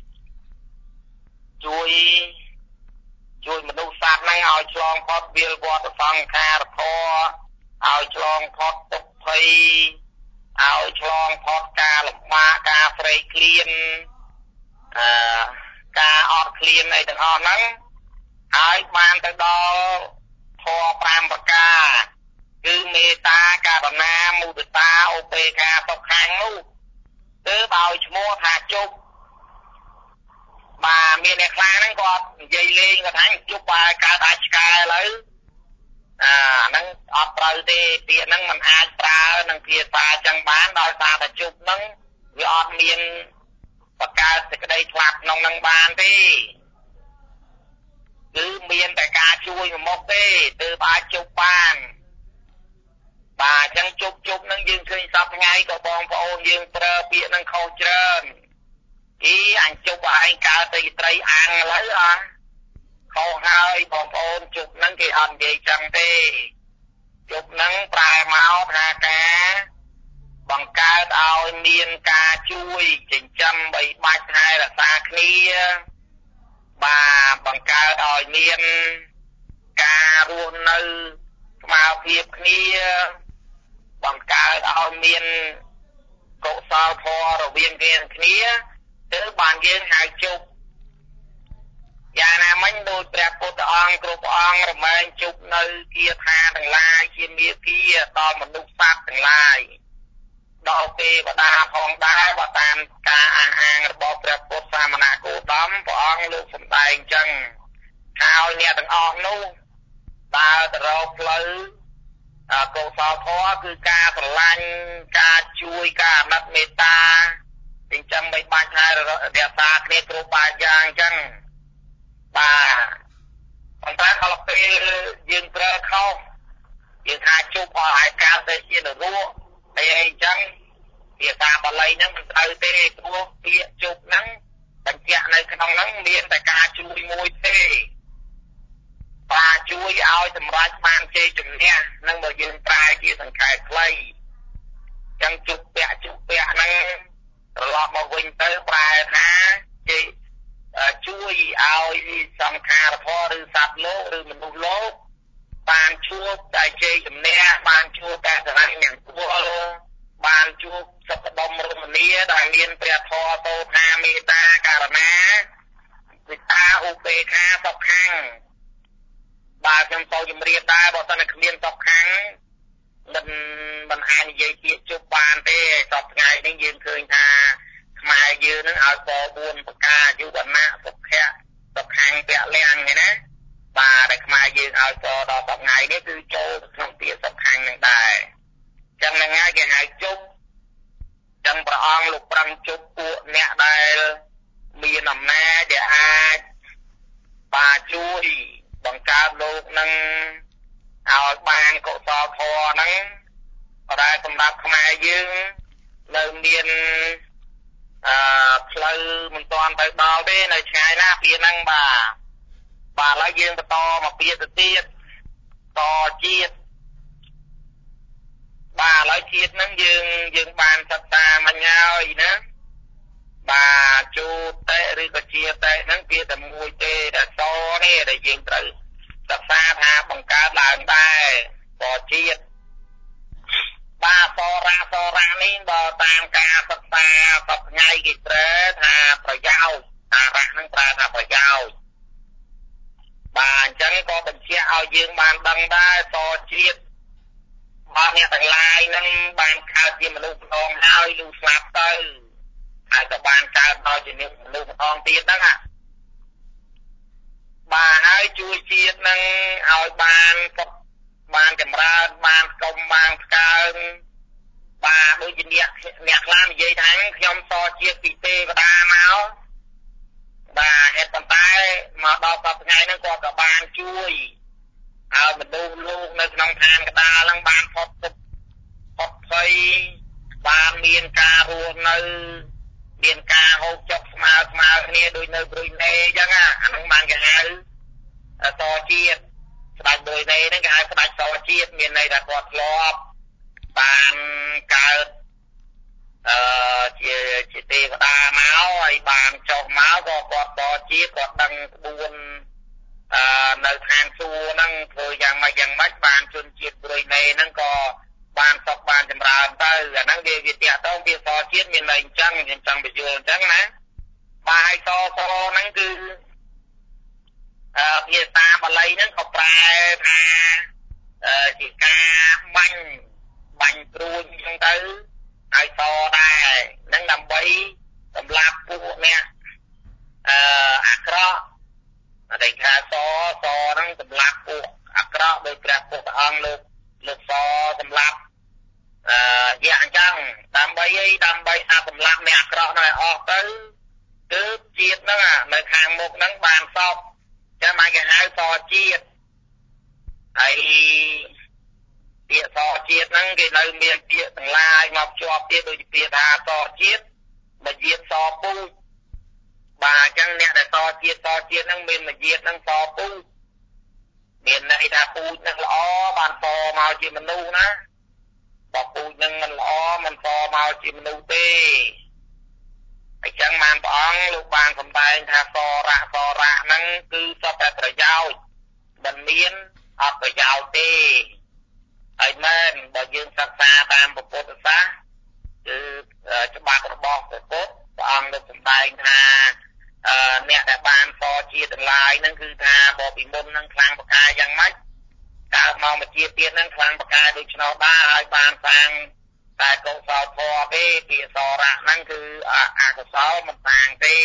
ជួយជួយមនុស្សសត្វហ្នឹងឲ្យឆ្លងផុតវាលវត្តសង្ខារធម៌ឲ្យឆ្លងផុតទុក្ខភ័យឲ្យឆ្លងផុតការលំបាកការស្រេកឃ្លានអឺការអត់ឃ្លានអីទាំងអស់ហ្នឹងហើយបានទៅដល់ធម៌ប្រាំប្រការគឺមេត្តាករុណាមុទិតាឧបេក្ខាសុខាំងនោះទើបឲ្យឈ្មោះថាជប់បាទមានអ្នកខ្លះហ្នឹងគាត់និយាយលេងគាត់ថាជប់បើកើតអាចឆ្កែឥឡូវអាហ្នឹងអត់ត្រូវទេពាក្យហ្នឹងมันអាចប្រើនឹងភាសាចឹងបានដោយសារតែជប់ហ្នឹងវាអត់មានបង្កើតសេចក្តីស្លាប់ក្នុងហ្នឹងបានទេគឺមានតែការជួយមកមុខទេទើបអាចជប់បានបាទអញ្ចឹងជប់ជប់ហ្នឹងយើងឃើញសពថ្ងៃក៏បងប្អូនយើងប្រើពាក្យហ្នឹងខុសច្រើនអីអញជប់ឯងកើតទៅត្រីអាំងឥឡូវអ่ะខុសហើយបងប្អូនជប់ហ្នឹងគេអត់និយាយចឹងទេជប់ហ្នឹងប្រែមកថាការបង្កើតឲ្យមានការជួយចិញ្ចឹមបីបាច់ថែរក្សាគ្នាបាទបង្កើតឲ្យមានការរស់នៅស្មារតីគ្នាបង្កើតឲ្យមានកុសលធម៌រវាងគ្នាគ្នាទើបបានយើងហៅជប់យ៉ាងណាមិញដោយព្រះពុទ្ធអង្គគ្រប់អង្គរមែងជប់នៅគាថាទាំងឡាយជាមេគាដល់មនុស្សសត្វទាំងឡាយដល់ទេវតាផងដែរបើតាមការអះអាងរបស់ព្រះពុទ្ធសាមណគោតមព្រះអង្គលោកសម្ដែងអញ្ចឹងហើយអ្នកទាំងអស់នោះដើរទៅរកផ្លូវកុសលធម៌គឺការស្រឡាញ់ការជួយការអាណិតមេត្តាអញ្ចឹងមិនបាច់ថារក្សាគ្នាគ្រប់បែបយ៉ាងអញ្ចឹងបាទប៉ុន្តែដល់ពេលយើងប្រើខុសយើងថាជប់ឲ្យឲ្យកើតទៅជានរោអីអីអញ្ចឹងភាសាបាលីហ្នឹងមិនត្រូវទេព្រោះពាក្យជប់ហ្នឹងបញ្ជាក់នៅក្នុងហ្នឹងមានតែការជួយមួយទេបាទជួយឲ្យសម្រេចបានជ័យជំនះនឹងបើយើងប្រែជាសង្ខេបខ្លីអញ្ចឹងជប់ពាក់ជប់ពាក់ហ្នឹងត្រឡប់មកវិញទៅប្រែថាជ័យជួយឲ្យសង្ខារធម៌ឬសត្វលោកឬមនុស្សលោកបានជួបតែជ័យជំនះបានជួបតែសរញ្ញគួរបានជួបសុខដុមរមនាដែលមានព្រះធម៌ទោថាមេត្តាករណាវិត្តាឧបេក្ខាសុខខាងបាទខ្ញុំសូមជម្រាបដែរបើសិនតែគ្មានសុខខាងមិនមិនអាចនិយាយជាជប់បានទេសប្តាហ៍នេះយើងឃើញថាខ្មែរយើងនឹងឲ្យបបួនប្រការយុវណៈសុខៈសុខខាងពលាំងហ្នឹងណាបាទតែខ្មែរយើងឲ្យបដល់សប្តាហ៍នេះគឺចូលក្នុងពាក្យសុខខាងហ្នឹងដែរចឹងហ្នឹងហើយគេហៅជប់ចឹងព្រះអង្គលោកប្រឹងជប់ពួកអ្នកដែលមានអំណាចដែលអាចបាទជួយបង្កើតលោកនឹងឲ្យបានកុសលធម៌ហ្នឹងតែសម្រាប់ខ្មែរយើងនៅមានអឺផ្លូវមិនទាន់ទៅដល់ទេនៅឆ្ងាយណាស់ពីហ្នឹងបាទបាទឥឡូវយើងបន្តមកពីទៅទៀតតជាតិបាទឥឡូវជាតិហ្នឹងយើងយើងបានសិក្សាមិញហើយណាបាទជូតេឬក៏ជាតេហ្នឹងវាតែមួយទេតែតនេះដែលយើងត្រូវសិក្សាថាបង្កើតឡើងដែរតជាតិបាទសរៈសរៈនេះបើតាមការសិក្សាសពថ្ងៃគេប្រើថាប្រយោជន៍អារៈហ្នឹងប្រើថាប្រយោជន៍បាទអញ្ចឹងក៏បញ្ជាក់ឲ្យយើងបានដឹងដែរតជាតិបាទអ្នកទាំងឡាយនឹងបានកើតជាមនុស្សម្ដងហើយលុះស្លាប់ទៅហើយក៏បានកើតដល់ជាមនុស្សម្ដងទៀតហ្នឹងបាទហើយជួយជាតិនឹងឲ្យបានបានចម្រើនបានគុំបានស្កើងបាទដូចជាអ្នកអ្នកខ្លះនិយាយថាខ្ញុំសជាតិពីទេវតាមកបាទហេតុប៉ុន្តែមកដល់សប្តាហ៍ហ្នឹងគាត់ក៏បានជួយឲ្យមនុស្សលោកនៅក្នុងឋានកដាលហ្នឹងបានផុតទុក្ខផុតភ័យបានមានការរស់នៅមានការហូបចុកស្មើស្មើគ្នាដូចនៅព្រុយណេអញ្ចឹងអាហ្នឹងបានគេហៅតជាតិស្ដេចព្រុយណេហ្នឹងគេហៅស្ដេចតជាតិមានន័យថាគាត់ធ្លាប់បានកើតអឺជាជាទេវតាមកហើយបានចុះមកក៏គាត់តជាតិគាត់ដឹងក្បួនអឺនៅឋានសួគ៌ហ្នឹងធ្វើយ៉ាងម៉េចយ៉ាងម៉េចបានជនជាតិព្រុយណេហ្នឹងក៏បានសុខបានចម្រើនទៅអាហ្នឹងវាវាតាក់ទងពីសជាតិមានន័យអញ្ចឹងខ្ញុំចង់បញ្យល់អញ្ចឹងណាបាទហើយសសហ្នឹងគឺអឺភាសាបាលីហ្នឹងក៏ប្រែថាអឺជាការបាញ់បាញ់ព្រួយអញ្ចឹងទៅហើយសដែរហ្នឹងដើម្បីសម្លាប់ពួកអ្នកអឺអាក្រក់តែថាសសហ្នឹងសម្លាប់ពួកអាក្រក់ដោយព្រះពុទ្ធអង្គលោកលោកសសម្លាប់អឺយ៉ាអញ្ចឹងដើម្បីអីដើម្បីថាសម្លាប់អ្នកអាក្រក់ហ្នឹងឲ្យអស់ទៅគឺជាតិហ្នឹងនៅខាងមុខហ្នឹងបានសពចាំមកគេហៅសជាតិហើយពាក្យសជាតិហ្នឹងគេនៅមានពាក្យទាំងឡាយមកភ្ជាប់ទៀតដូចជាពាក្យថាសជាតិមយាទសពូជបាទអញ្ចឹងអ្នកដែលសជាតិសជាតិហ្នឹងមានមយាទហ្នឹងសពូជមានន័យថាពូជហ្នឹងល្អបានសមកជាមនុស្សណាបើពូជហ្នឹងមិនល្អមិនសមកជាមនុស្សទេអញ្ចឹងបានព្រះអង្គលោកបានសម្ដែងថាសរៈសរៈហ្នឹងគឺសុទ្ធតែប្រយោជន៍មិនមានអត់ប្រយោជន៍ទេហើយមែនបើយើងសិក្សាតាមពុទ្ធសាសនាគឺច្បាប់របស់ពុទ្ធព្រះអង្គលោកសម្ដែងថាអឺអ្នកដែលបានសជាទាំងឡាយហ្នឹងគឺថាបបពីមុនហ្នឹងខ្លាំងបកាយយ៉ាងម៉េចកើតមកមកជាទៀតហ្នឹងខ្លាំងបកាយដូចឆ្នោតដែរហើយបានសាងតែកុសលធម៌ទេពីសរៈហ្នឹងគឺអកុសលមិនសាងទេ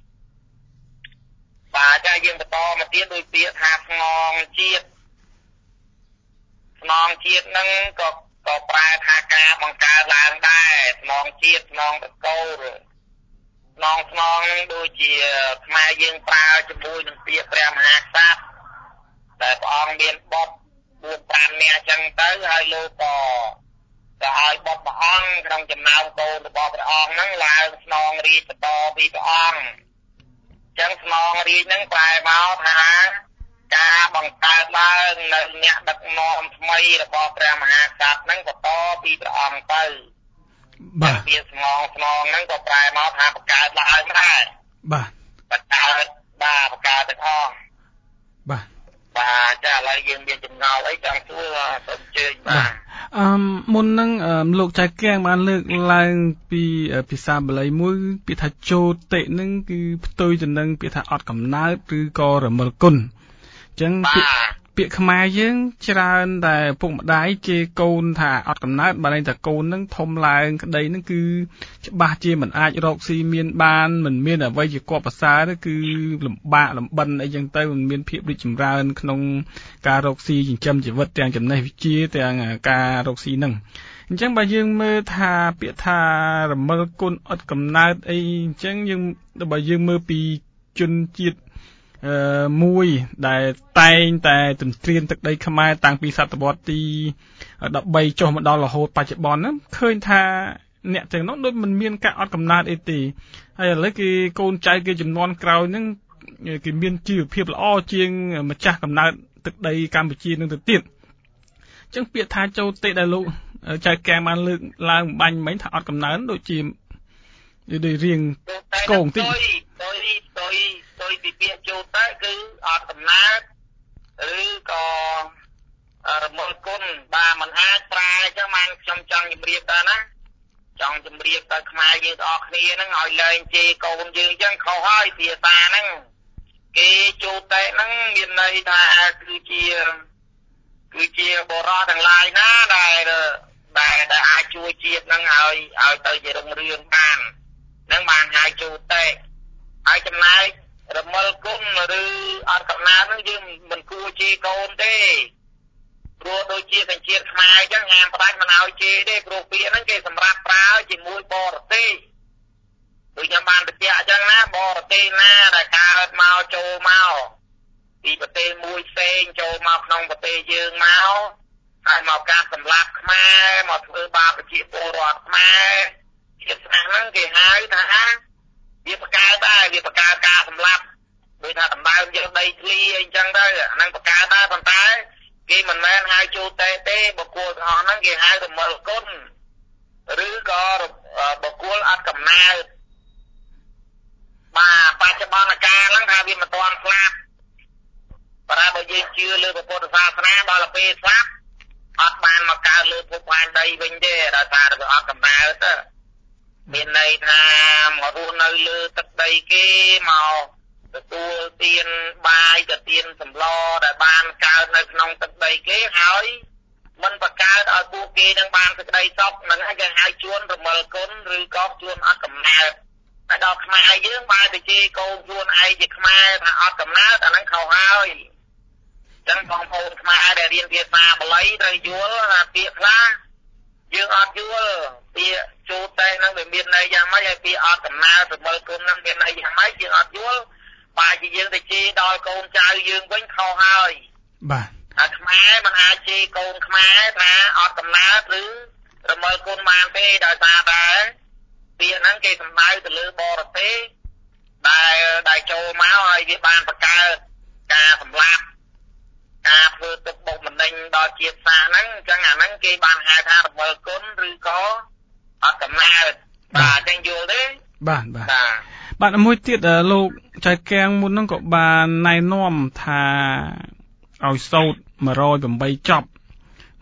បាទចាយើងបន្តមកទៀតដោយពាក្យថាស្នងជាតិស្នងជាតិហ្នឹងក៏ក៏ប្រែថាការបង្កើតឡើងដែរស្នងជាតិស្នងតកូលស្នងស្នងហ្នឹងដូចជាខ្មែរយើងប្រើជាមួយនឹងពាក្យព្រះមហាក្សត្រតែព្រះអង្គមានបុត្របួនប្រាំនាក់ចឹងទៅហើយលោកក៏ក៏ឲ្យបុត្រព្រះអង្គក្នុងចំណោមកូនរបស់ព្រះអង្គហ្នឹងឡើងស្នងរាជបន្តពីព្រះអង្គចឹងស្នងរាជហ្នឹងប្រែមកថាការបង្កើតឡើងនៅអ្នកដឹកនាំថ្មីរបស់ព្រះមហាក្សត្រហ្នឹងបន្តពីព្រះអង្គទៅបាទពាក្យស្នងស្នងហ្នឹងក៏ប្រែមកថាបង្កើតឡើងដែរបាទបង្កើតបាទបង្កើតទាំងអស់បាទបាទចាឥឡូវយើងមានចម្ងល់អីចង់សួរសូមអញ្ជើញបាទអឺមុនហ្នឹងលោកចៅកៀងបានលើកឡើងពីភាសាបាលីមួយពាក្យថាជោតិហ្នឹងគឺផ្ទុយទៅនឹងពាក្យថាអត់កំណើតឬក៏រមិលគុណអញ្ចឹងពាក្យខ្មែរយើងច្រើនតែពុកម្ដាយជេរកូនថាអត់កំណើតបើន័យថាកូនហ្នឹងធំឡើងក្តីហ្នឹងគឺច្បាស់ជាមិនអាចរកស៊ីមានបានមិនមានអ្វីជាគួរប្រសើរទេគឺលំបាកលំបិនអីចឹងទៅមិនមានភាពរីកចម្រើនក្នុងការរកស៊ីចិញ្ចឹមជីវិតទាំងចំណេះវិជ្ជាទាំងការរកស៊ីហ្នឹងអញ្ចឹងបើយើងមើលថាពាក្យថារមិលគុណអត់កំណើតអីអញ្ចឹងយើងបើយើងមើលពីជនជាតិអឺមួយដែលតែងតែទន្ទ្រានទឹកដីខ្មែរតាំងពីសតវត្សទីដប់បីចុះមកដល់រហូតបច្ចុប្បន្នហ្នឹងឃើញថាអ្នកទាំងនោះដូចមិនមានការអត់កំណើតអីទេហើយឥឡូវគេកូនចៅគេចំនួនក្រោយហ្នឹងគេមានជីវភាពល្អជាងម្ចាស់កំណើតទឹកដីកម្ពុជានឹងទៅទៀតអញ្ចឹងពាក្យថាចូលទេដែលលោកចៅកែបានលើកឡើងបាញ់មិញថាអត់កំណើតដូចជាដូចរៀងកងតិចដោយដោយដោយពីពាក្យចូលទៅគឺអត់កំណើតឬក៏រមិលគុណបាទមិនអាចប្រែអញ្ចឹងបានខ្ញុំចង់ជម្រាបទៅណាចង់ជម្រាបទៅខ្មែរយើងទាំងអស់គ្នាហ្នឹងឲ្យលែងជេរកូនយើងអញ្ចឹងខុសហើយភាសាហ្នឹងគេចូលទៅហ្នឹងមានន័យថាគឺជាគឺជាបរិយាទាំងឡាយណាដែលដែលដែលអាចជួយជាតិហ្នឹងឲ្យឲ្យទៅជារុងរឿងបានហ្នឹងបានហៅចូលទៅហើយចំណែករមិលគុណឬអត់កំណើតហ្នឹងយើងមិនគួរជេរកូនទេព្រោះដូចជាទាំងជាតិខ្មែរអញ្ចឹងហាមផ្ដាច់មិនឲ្យជេរទេព្រោះពាក្យហ្នឹងគេសម្រាប់ប្រើជាមួយបរទេសដូចខ្ញុំបានបញ្ជាក់អញ្ចឹងណាបរទេសណាដែលកើតមកចូលមកពីប្រទេសមួយផ្សេងចូលមកក្នុងប្រទេសយើងមកហើយមកកាត់សម្លាប់ខ្មែរមកធ្វើបាបប្រជាពលរដ្ឋខ្មែរជាតិស្នាហ្នឹងគេហៅថាវាបង្កើតដែរវាបង្កើតការសម្លាប់ដូចថាតម្ដើមយកដីធ្លីអីចឹងទៅអាហ្នឹងបង្កើតដែរប៉ុន្តែគេមិនមែនហៅចូលទេទេបុគ្គលទាំងអស់ហ្នឹងគេហៅរមិលគុណឬក៏បុគ្គលអត់កំណើតបាទបច្ចុប្បន្នកាលហ្នឹងថាវាមិនទាន់ស្លាប់ប៉ុន្តែបើយើងជឿលើពុទ្ធសាសនាដល់ពេលស្លាប់អត់បានមកកើតលើភពផែនដីវិញទេដោយសារវាអត់កំណើតមានន័យថាមករស់នៅលើទឹកដីគេមកទទួលទានបាយទៅទានសម្លដែលបានកើតនៅក្នុងទឹកដីគេហើយមិនបង្កើតឲ្យពួកគេនឹងបានសេចក្តីសុខនឹងហើយគេហៅជួនរមិលគុណឬក៏ជួនអត់កំណើតតែដល់ខ្មែរយើងបើទៅជេរកូនខ្លួនឯងជាខ្មែរថាអត់កំណើតអាហ្នឹងខុសហើយអញ្ចឹងបងប្អូនខ្មែរដែលរៀនភាសាបាលីត្រូវយល់ថាពាក្យខ្លះយើងអត់យល់ពាក្យចូលតែហ្នឹងវាមានន័យយ៉ាងម៉េចហើយពាក្យអត់កំណើតរមិលគុណហ្នឹងមានន័យយ៉ាងម៉េចយើងអត់យល់បើជាយើងទៅជេរដល់កូនចៅយើងវិញខុសហើយបាទអាខ្មែរមិនអាចជេរកូនខ្មែរថាអត់កំណើតឬរមិលគុណបានទេដោយសារតែពាក្យហ្នឹងគេសំដៅទៅលើបរទេសដែលដែលចូលមកហើយវាបានបង្កើតការសម្លាប់ការធ្វើទុកបុកម្នេញដល់ជាតិសាសន៍ហ្នឹងអញ្ចឹងអាហ្នឹងគេបានហៅថារមិលគុណឬក៏អត់កំណើតបាទអញ្ចឹងយល់ទេបាទបាទបាទមួយទៀតលោកចៅកៀងមុនហ្នឹងក៏បានណែនាំថាឲ្យសូត្រមួយរយប្រាំបីចប់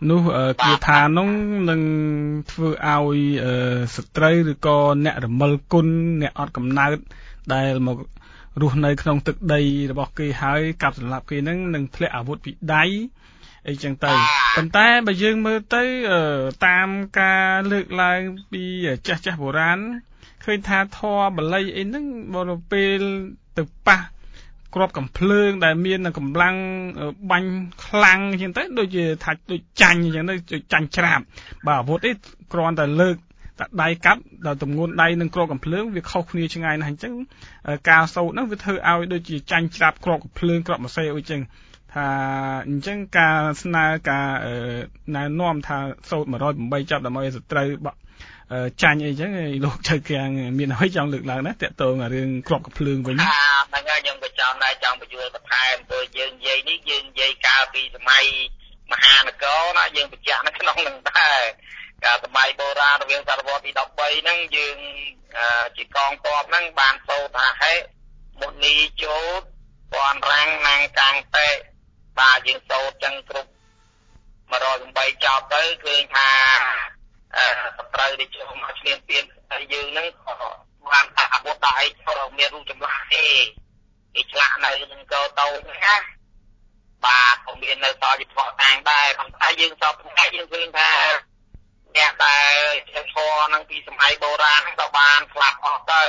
នោះគាថានោះនឹងធ្វើឲ្យស្ត្រីឬក៏អ្នករមិលគុណអ្នកអត់កំណើតដែលមករស់នៅក្នុងទឹកដីរបស់គេហើយកាប់សម្លាប់គេនឹងនឹងធ្លាក់អាវុធពីដៃអីចឹងទៅប៉ុន្តែបើយើងមើលទៅតាមការលើកឡើងពីចាស់ចាស់បុរាណឃើញថាធម៌បល័យអីហ្នឹងបើពេលទៅប៉ះគ្រាប់កំភ្លើងដែលមានកម្លាំងបាញ់ខ្លាំងអញ្ចឹងទៅដូចជាថាដូចចាញ់អញ្ចឹងទៅចាញ់ច្រាបបើអាវុធអីគ្រាន់តែលើកតែដៃកាប់ដល់ទម្ងន់ដៃនឹងគ្រាប់កំភ្លើងវាខុសគ្នាឆ្ងាយណាស់អញ្ចឹងការសូត្រហ្នឹងវាធ្វើឲ្យដូចជាចាញ់ច្រាបគ្រាប់កំភ្លើងគ្រាប់ម៉ាសេអីអញ្ចឹងថាអញ្ចឹងការស្នើការណែនាំថាសូត្រone oh eightចាប់ដើម្បីឲ្យស្ត្រីចាញ់អីចឹងលោកចៅកៀងមានអ្វីចង់លើកឡើងណាតើតើរឿងគ្រាប់កំភ្លើងវិញហ្នឹងហើយខ្ញុំក៏ចង់ដែរចង់បញ្យល់បន្ថែមព្រោះយើងនិយាយនេះយើងនិយាយកាលពីសម័យមហានគរណាយើងបញ្ជាក់នៅក្នុងនឹងដែរកាលសម័យបុរាណរវាងសតវត្សទី13ហ្នឹងយើងជាកងទ័ពហ្នឹងបានសូត្រថាហេមុនីជោតពនរាំងណាងកាំងតេបាទយើងសូត្រចឹងគ្រប់one oh eightចប់ទៅឃើញថាអឺស្ត្រីដែលចូលមកឈ្លានពានហើយយើងហ្នឹងក៏បានថាអាវុធដៃចូលមានរូបចម្លាក់ទេគេឆ្លាក់នៅនឹងកោតូចណាបាទក៏មាននៅសល់ជាផ្ោតតាំងដែរប៉ុន្តែយើងសពថ្ងៃយើងឃើញថាអ្នកដែលជាធរហ្នឹងពីសម័យបុរាណក៏បានស្លាប់អស់ទៅ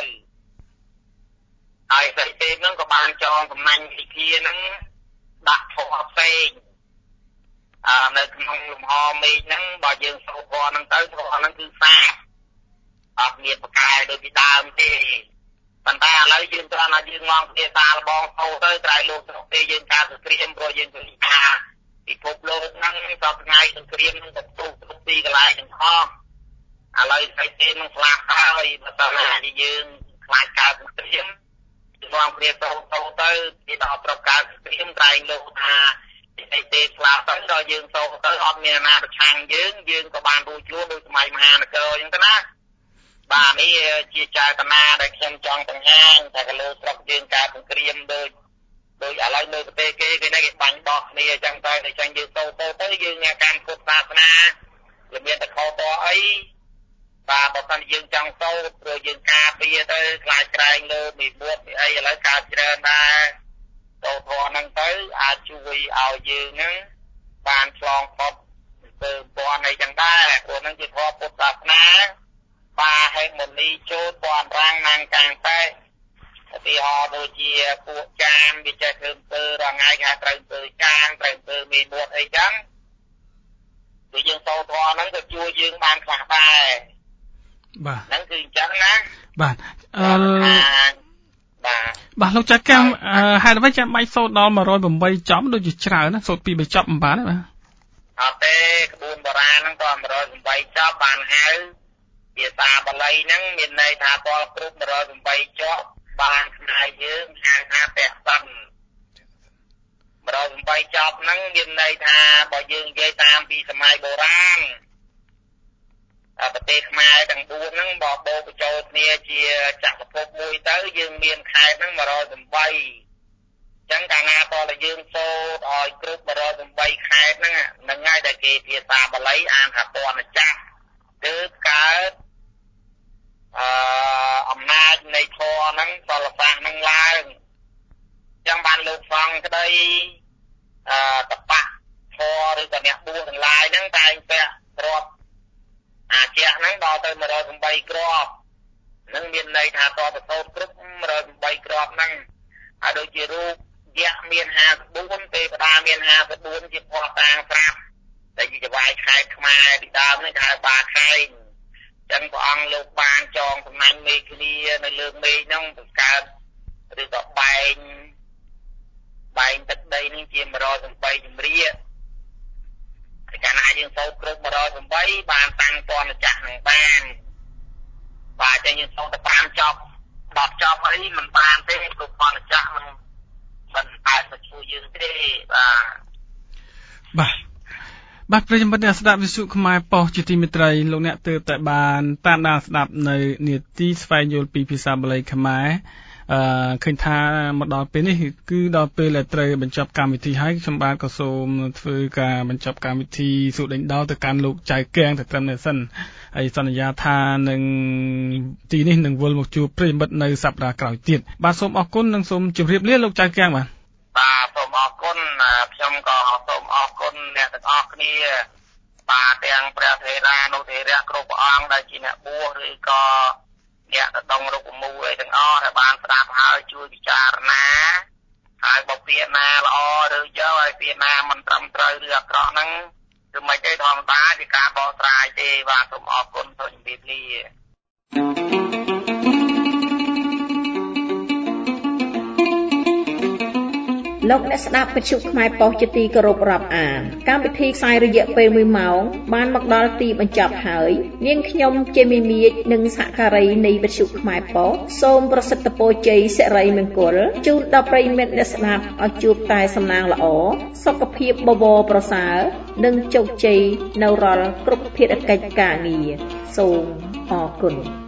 ហើយស្រីទេហ្នឹងក៏បានចងកំណាញ់វិធាហ្នឹងដាក់ធរផ្សេងអឺនៅក្នុងលំហមេឃហ្នឹងបើយើងសូត្រធរហ្នឹងទៅធរហ្នឹងគឺសាបអត់មានប្រកែដូចពីដើមទេប៉ុន្តែឥឡូវយើងគ្រាន់តែយើងងងគ្នាសាលបងសូទៅក្រៅលោកស្រុកទេយើងការសង្គ្រាមព្រោះយើងឃើញថាពិភពលោកហ្នឹងសពថ្ងៃសង្គ្រាមហ្នឹងទៅទូគ្រប់ទីកន្លែងទាំងអស់ឥឡូវស្អីទេនឹងស្លាប់ហើយបើតើណាយើងខ្លាចកើតសង្គ្រាមយើងងគ្នាសូទៅទៅគេដល់ប្រកកើតសង្គ្រាមក្រែងលោកថាស្អីទេស្លាប់ទៅដល់យើងសូទៅអត់មានអាណាប្រឆាំងយើងយើងក៏បានរួចខ្លួនដោយសម័យមហានគរអញ្ចឹងទៅណាបាទនេះជាចេតនាដែលខ្ញុំចង់បង្ហាញថាកលើស្រុកយើងកើតសង្គ្រាមដូចដូចឥឡូវនៅប្រទេសគេគេគេបាញ់បោះគ្នាអញ្ចឹងទៅអញ្ចឹងយើងសូទៅទៅយើងអ្នកកាន់ពុទ្ធសាសនាវាមានតែខុសតអីបាទបើមិនយើងចង់សូព្រោះយើងការពារទៅខ្លាចក្រែងលើមីបួតមីអីឥឡូវកើតច្រើនដែរសូធរហ្នឹងទៅអាចជួយឲ្យយើងហ្នឹងបានឆ្លងផុតទៅពណ៌អីចឹងដែរព្រោះហ្នឹងជាធម៌ពុទ្ធសាសនាបាហេមុនីជោតពនរាំងណាងកាំងតេឧទាហរណ៍ដូចជាពួកចាមវាចេះធ្វើអំពើរងថ្ងៃគេត្រូវអំពើចាមត្រូវអំពើមេបួតអីចឹងគឺយើងសូត្រធម៌ហ្នឹងក៏ជួយយើងបានខ្លះដែរបាទហ្នឹងគឺអញ្ចឹងណាបាទអឺបាទបាទលោកចាកាំហេតុអ្វីចាំបាច់សូត្រដល់one oh eightចំដូចជាច្រើនណាសូត្រពីរបីចប់មិនបានទេបាទអត់ទេក្បួនបុរាណហ្នឹងក៏one oh eightចប់បានហៅភាសាបាលីហ្នឹងមានន័យថាតលគ្រប់one oh eightចប់បានផ្នែកយើងហៅថាពសិនone oh eightចប់ហ្នឹងមានន័យថាបើយើងនិយាយតាមពីសម័យបុរាណប្រទេសខ្មែរទាំងfourហ្នឹងបើបូកបញ្ចូលគ្នាជាចក្រភពមួយទៅយើងមានខេត្តហ្នឹងone oh eightអញ្ចឹងកាលណាតើយើងសូត្រឲ្យគ្រប់one oh eightខេត្តហ្នឹងហ្នឹងហើយដែលគេភាសាបាលីអានថាពណ៌ចាស់គឺកើតអឺអំណាចនៃធម៌ហ្នឹងសិលសាស្ត្រហ្នឹងឡើងអញ្ចឹងបានលោកសង្ឃក្តីអឺតបៈធម៌ឬក៏អ្នកបួសទាំងឡាយហ្នឹងតែងពាក់គ្រាប់អាចៈហ្នឹងដល់ទៅone oh eightគ្រាប់ហ្នឹងមានន័យថាតទៅសូត្រគ្រប់one oh eightគ្រាប់ហ្នឹងហើយដូចជារូបយៈមានfifty-fourទេវតាមានfifty-fourជាផតតាងស្រាប់តែជាចវាយខែខ្មែរពីដើមនេះហៅបាខែងចឹងព្រះអង្គលោកបានចងសំណាញ់មេគ្នានៅលើមេឃហ្នឹងបង្កើតឬក៏បែងបែងទឹកដីនេះជាone oh eightជំរាហើយកាលណាយើងសូត្រគ្រប់one oh eightបានតាំងពណ៌ចាស់នឹងបានបាទចឹងយើងសូត្រតែfiveចប់tenចប់អីមិនបានទេគ្រប់ពណ៌ចាស់មិនមិនអាចទៅជួយយើងទេបាទបាទបាទប្រិយមិត្តអ្នកស្ដាប់វិទ្យុខ្មែរប៉ុស្តិ៍ជាទីមេត្រីលោកអ្នកទើបតែបានតាមដានស្ដាប់នៅនាទីស្វែងយល់ពីភាសាបាលីខ្មែរអឺឃើញថាមកដល់ពេលនេះគឺដល់ពេលដែលត្រូវបញ្ចប់កម្មវិធីហើយខ្ញុំបាទក៏សូមធ្វើការបញ្ចប់កម្មវិធីសួរដេញដោលទៅកាន់លោកចៅកៀងទៅត្រឹមនេះសិនហើយសន្យាថានឹងទីនេះនឹងវិលមកជួបប្រិយមិត្តនៅសប្តាហ៍ក្រោយទៀតបាទសូមអរគុណនិងសូមជម្រាបលាលោកចៅកៀងបាទបាទសូមអរគុណខ្ញុំក៏សូមអរគុណអ្នកទាំងអស់គ្នាបាទទាំងព្រះថេរានុថេរៈគ្រប់ព្រះអង្គដែលជាអ្នកបួសឬក៏អ្នកដងរុក្ខមូលអីទាំងអស់ដែលបានស្ដាប់ហើយជួយពិចារណាហើយបើពាក្យណាល្អឬយកហើយពាក្យណាមិនត្រឹមត្រូវឬអាក្រក់ហ្នឹងគឺមិនទេធម្មតាជាការបកស្រាយទេបាទសូមអរគុណសូមជម្រាបលាលោកអ្នកស្ដាប់វិទ្យុខ្មែរប៉ុស្តិ៍ជាទីគោរពរាប់អានកម្មវិធីផ្សាយរយៈពេលមួយម៉ោងបានមកដល់ទីបញ្ចប់ហើយនាងខ្ញុំជាមីមៀចនិងសហការីនៃវិទ្យុខ្មែរប៉ុស្តិ៍សូមប្រសិទ្ធពរជ័យសិរីមង្គលជូនដល់ប្រិយមិត្តអ្នកស្ដាប់ឲ្យជួបតែសំណាងល្អសុខភាពបបរប្រសើរនិងជោគជ័យនៅរាល់គ្រប់ភារកិច្ចការងារសូមអរគុណ